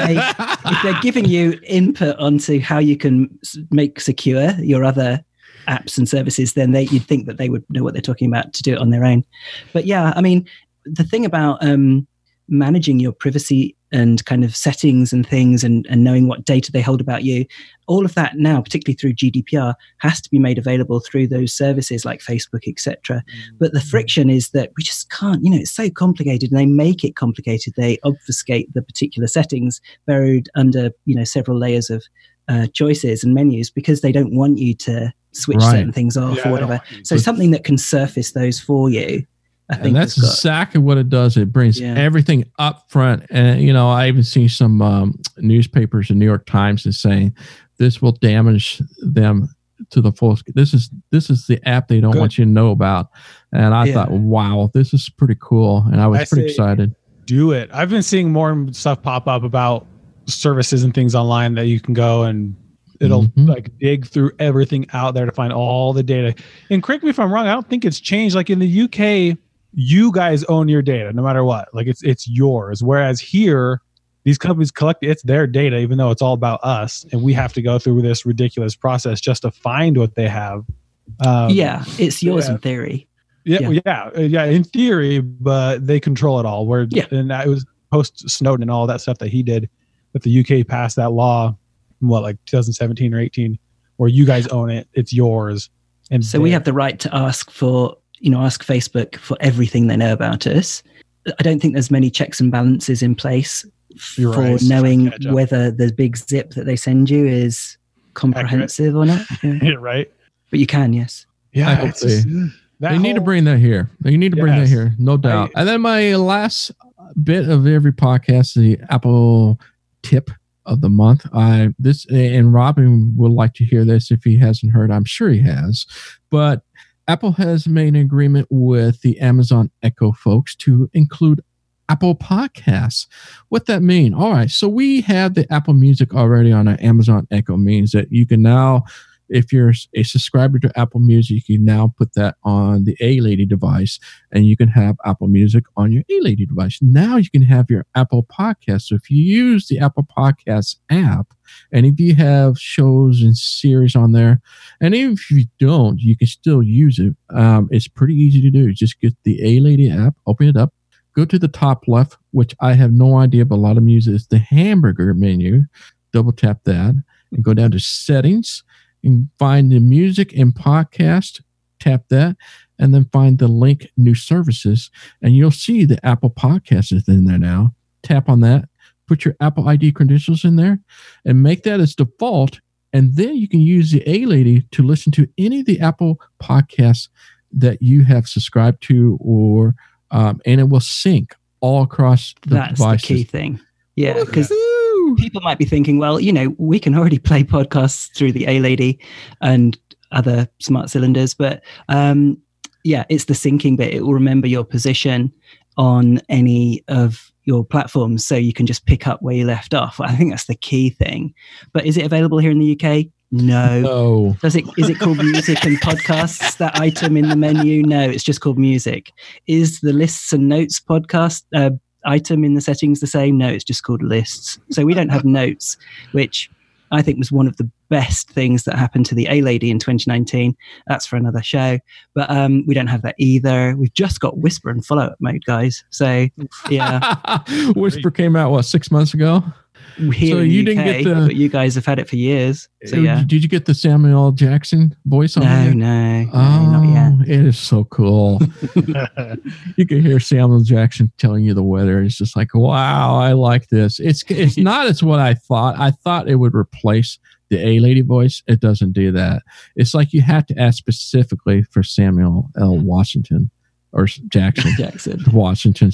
if they're giving you input onto how you can make secure your other apps and services, then you'd think that they would know what they're talking about to do it on their own. But yeah, I mean, the thing about managing your privacy and kind of settings and things and knowing what data they hold about you, all of that now, particularly through GDPR, has to be made available through those services like Facebook, etc. But the friction is that we just can't, it's so complicated, and they make it complicated. They obfuscate the particular settings buried under, several layers of choices and menus, because they don't want you to switch certain things off or whatever. So something that can surface those for you, I think. And that's exactly what it does. It brings everything up front. And, I even see some newspapers, the New York Times, is saying this will damage them to the fullest. This is the app they don't want you to know about. And I thought, wow, this is pretty cool. And I was pretty excited. Do it. I've been seeing more stuff pop up about services and things online that you can go and it'll like dig through everything out there to find all the data. And correct me if I'm wrong, I don't think it's changed. Like in the UK, you guys own your data no matter what. Like it's yours. Whereas here, these companies collect it's their data, even though it's all about us, and we have to go through this ridiculous process just to find what they have. It's yours in theory. In theory, but they control it all. And it was post Snowden and all that stuff that he did, that the UK passed that law, like 2017 or 18, where you guys own it, it's yours. And so we have the right to ask Facebook for everything they know about us. I don't think there's many checks and balances in place for knowing whether the big zip that they send you is comprehensive or not. Yeah, right. But you can, yes. Yeah, I hope they need to bring that here. They need to bring that here, no doubt. And then my last bit of every podcast, the Apple tip of the month. And Robin would like to hear this if he hasn't heard. I'm sure he has, but Apple has made an agreement with the Amazon Echo folks to include Apple Podcasts. What that mean? All right, so we have the Apple Music already on our Amazon Echo. Means that you can now, if you're a subscriber to Apple Music, you can now put that on the A-Lady device, and you can have Apple Music on your A-Lady device. Now you can have your Apple Podcast. So if you use the Apple Podcasts app, and if you have shows and series on there, and even if you don't, you can still use it. It's pretty easy to do. Just get the A-Lady app, open it up, go to the top left, which I have no idea, but a lot of them use it. It's the hamburger menu. Double tap that and go down to settings and find the music and podcast. Tap that and then find the link new services, and you'll see the Apple Podcast is in there now. Tap on that, put your Apple ID credentials in there and make that as default. And then you can use the A-Lady to listen to any of the Apple podcasts that you have subscribed to, or and it will sync all across the devices. That's the key thing. Yeah, because people might be thinking, well, we can already play podcasts through the A-Lady and other smart cylinders, but it's the syncing bit. It will remember your position on any of your platforms, so you can just pick up where you left off. I think that's the key thing. But is it available here in the UK? No. Is it called music and podcasts, that item in the menu? No, it's just called music. Is the lists and notes podcast item in the settings the same? No, it's just called lists. So we don't have notes, which I think was one of the best things that happened to the A-Lady in 2019. That's for another show. But we don't have that either. We've just got Whisper and follow-up mode, guys. So, yeah. Whisper came out, 6 months ago? Here so you UK, didn't get but you guys have had it for years. So yeah. Did you get the Samuel L. Jackson voice on it? No, not yet. It is so cool. You can hear Samuel Jackson telling you the weather. It's just like, wow, I like this. It's not as what I thought. I thought it would replace the A-Lady voice. It doesn't do that. It's like you have to ask specifically for Samuel L. Washington. Or Jackson. Washington.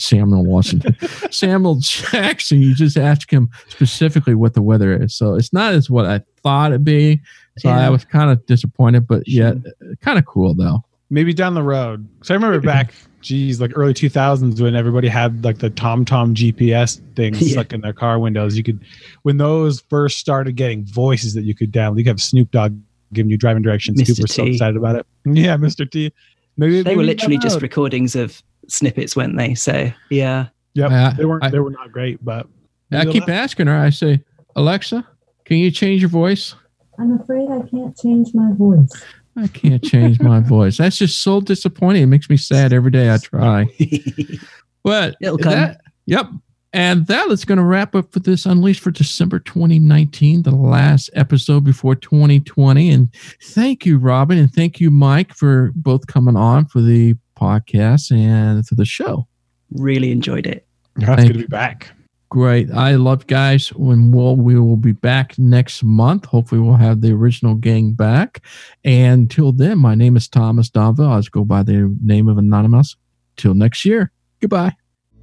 Samuel Jackson. You just ask him specifically what the weather is. So it's not as what I thought it'd be. So I was kind of disappointed, but yet kind of cool though. Maybe down the road. So I remember back, like early 2000s when everybody had like the TomTom GPS things stuck in their car windows. When those first started getting voices that you could download, you could have Snoop Dogg giving you driving directions. Mr. People were so excited about it. Yeah, Mr. T. Maybe they were literally just recordings of snippets, weren't they? So yeah. Yep. They were not great, but I keep asking her. I say, Alexa, can you change your voice? I'm afraid I can't change my voice. I can't change my voice. That's just so disappointing. It makes me sad every day I try. But it'll come. Yep. And that is going to wrap up for this Unleashed for December 2019, the last episode before 2020. And thank you, Robin, and thank you, Mike, for both coming on for the podcast and for the show. Really enjoyed it. It's good to be back. Great. I love guys. We will be back next month. Hopefully we'll have the original gang back. And until then, my name is Thomas Donville. I'll just go by the name of Anonymous. Till next year. Goodbye.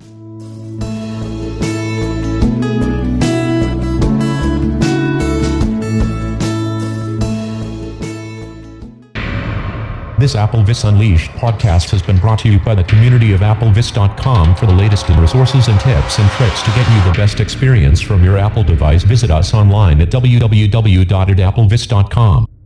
This AppleVis Unleashed podcast has been brought to you by the community of AppleVis.com. For the latest in resources and tips and tricks to get you the best experience from your Apple device, visit us online at www.applevis.com.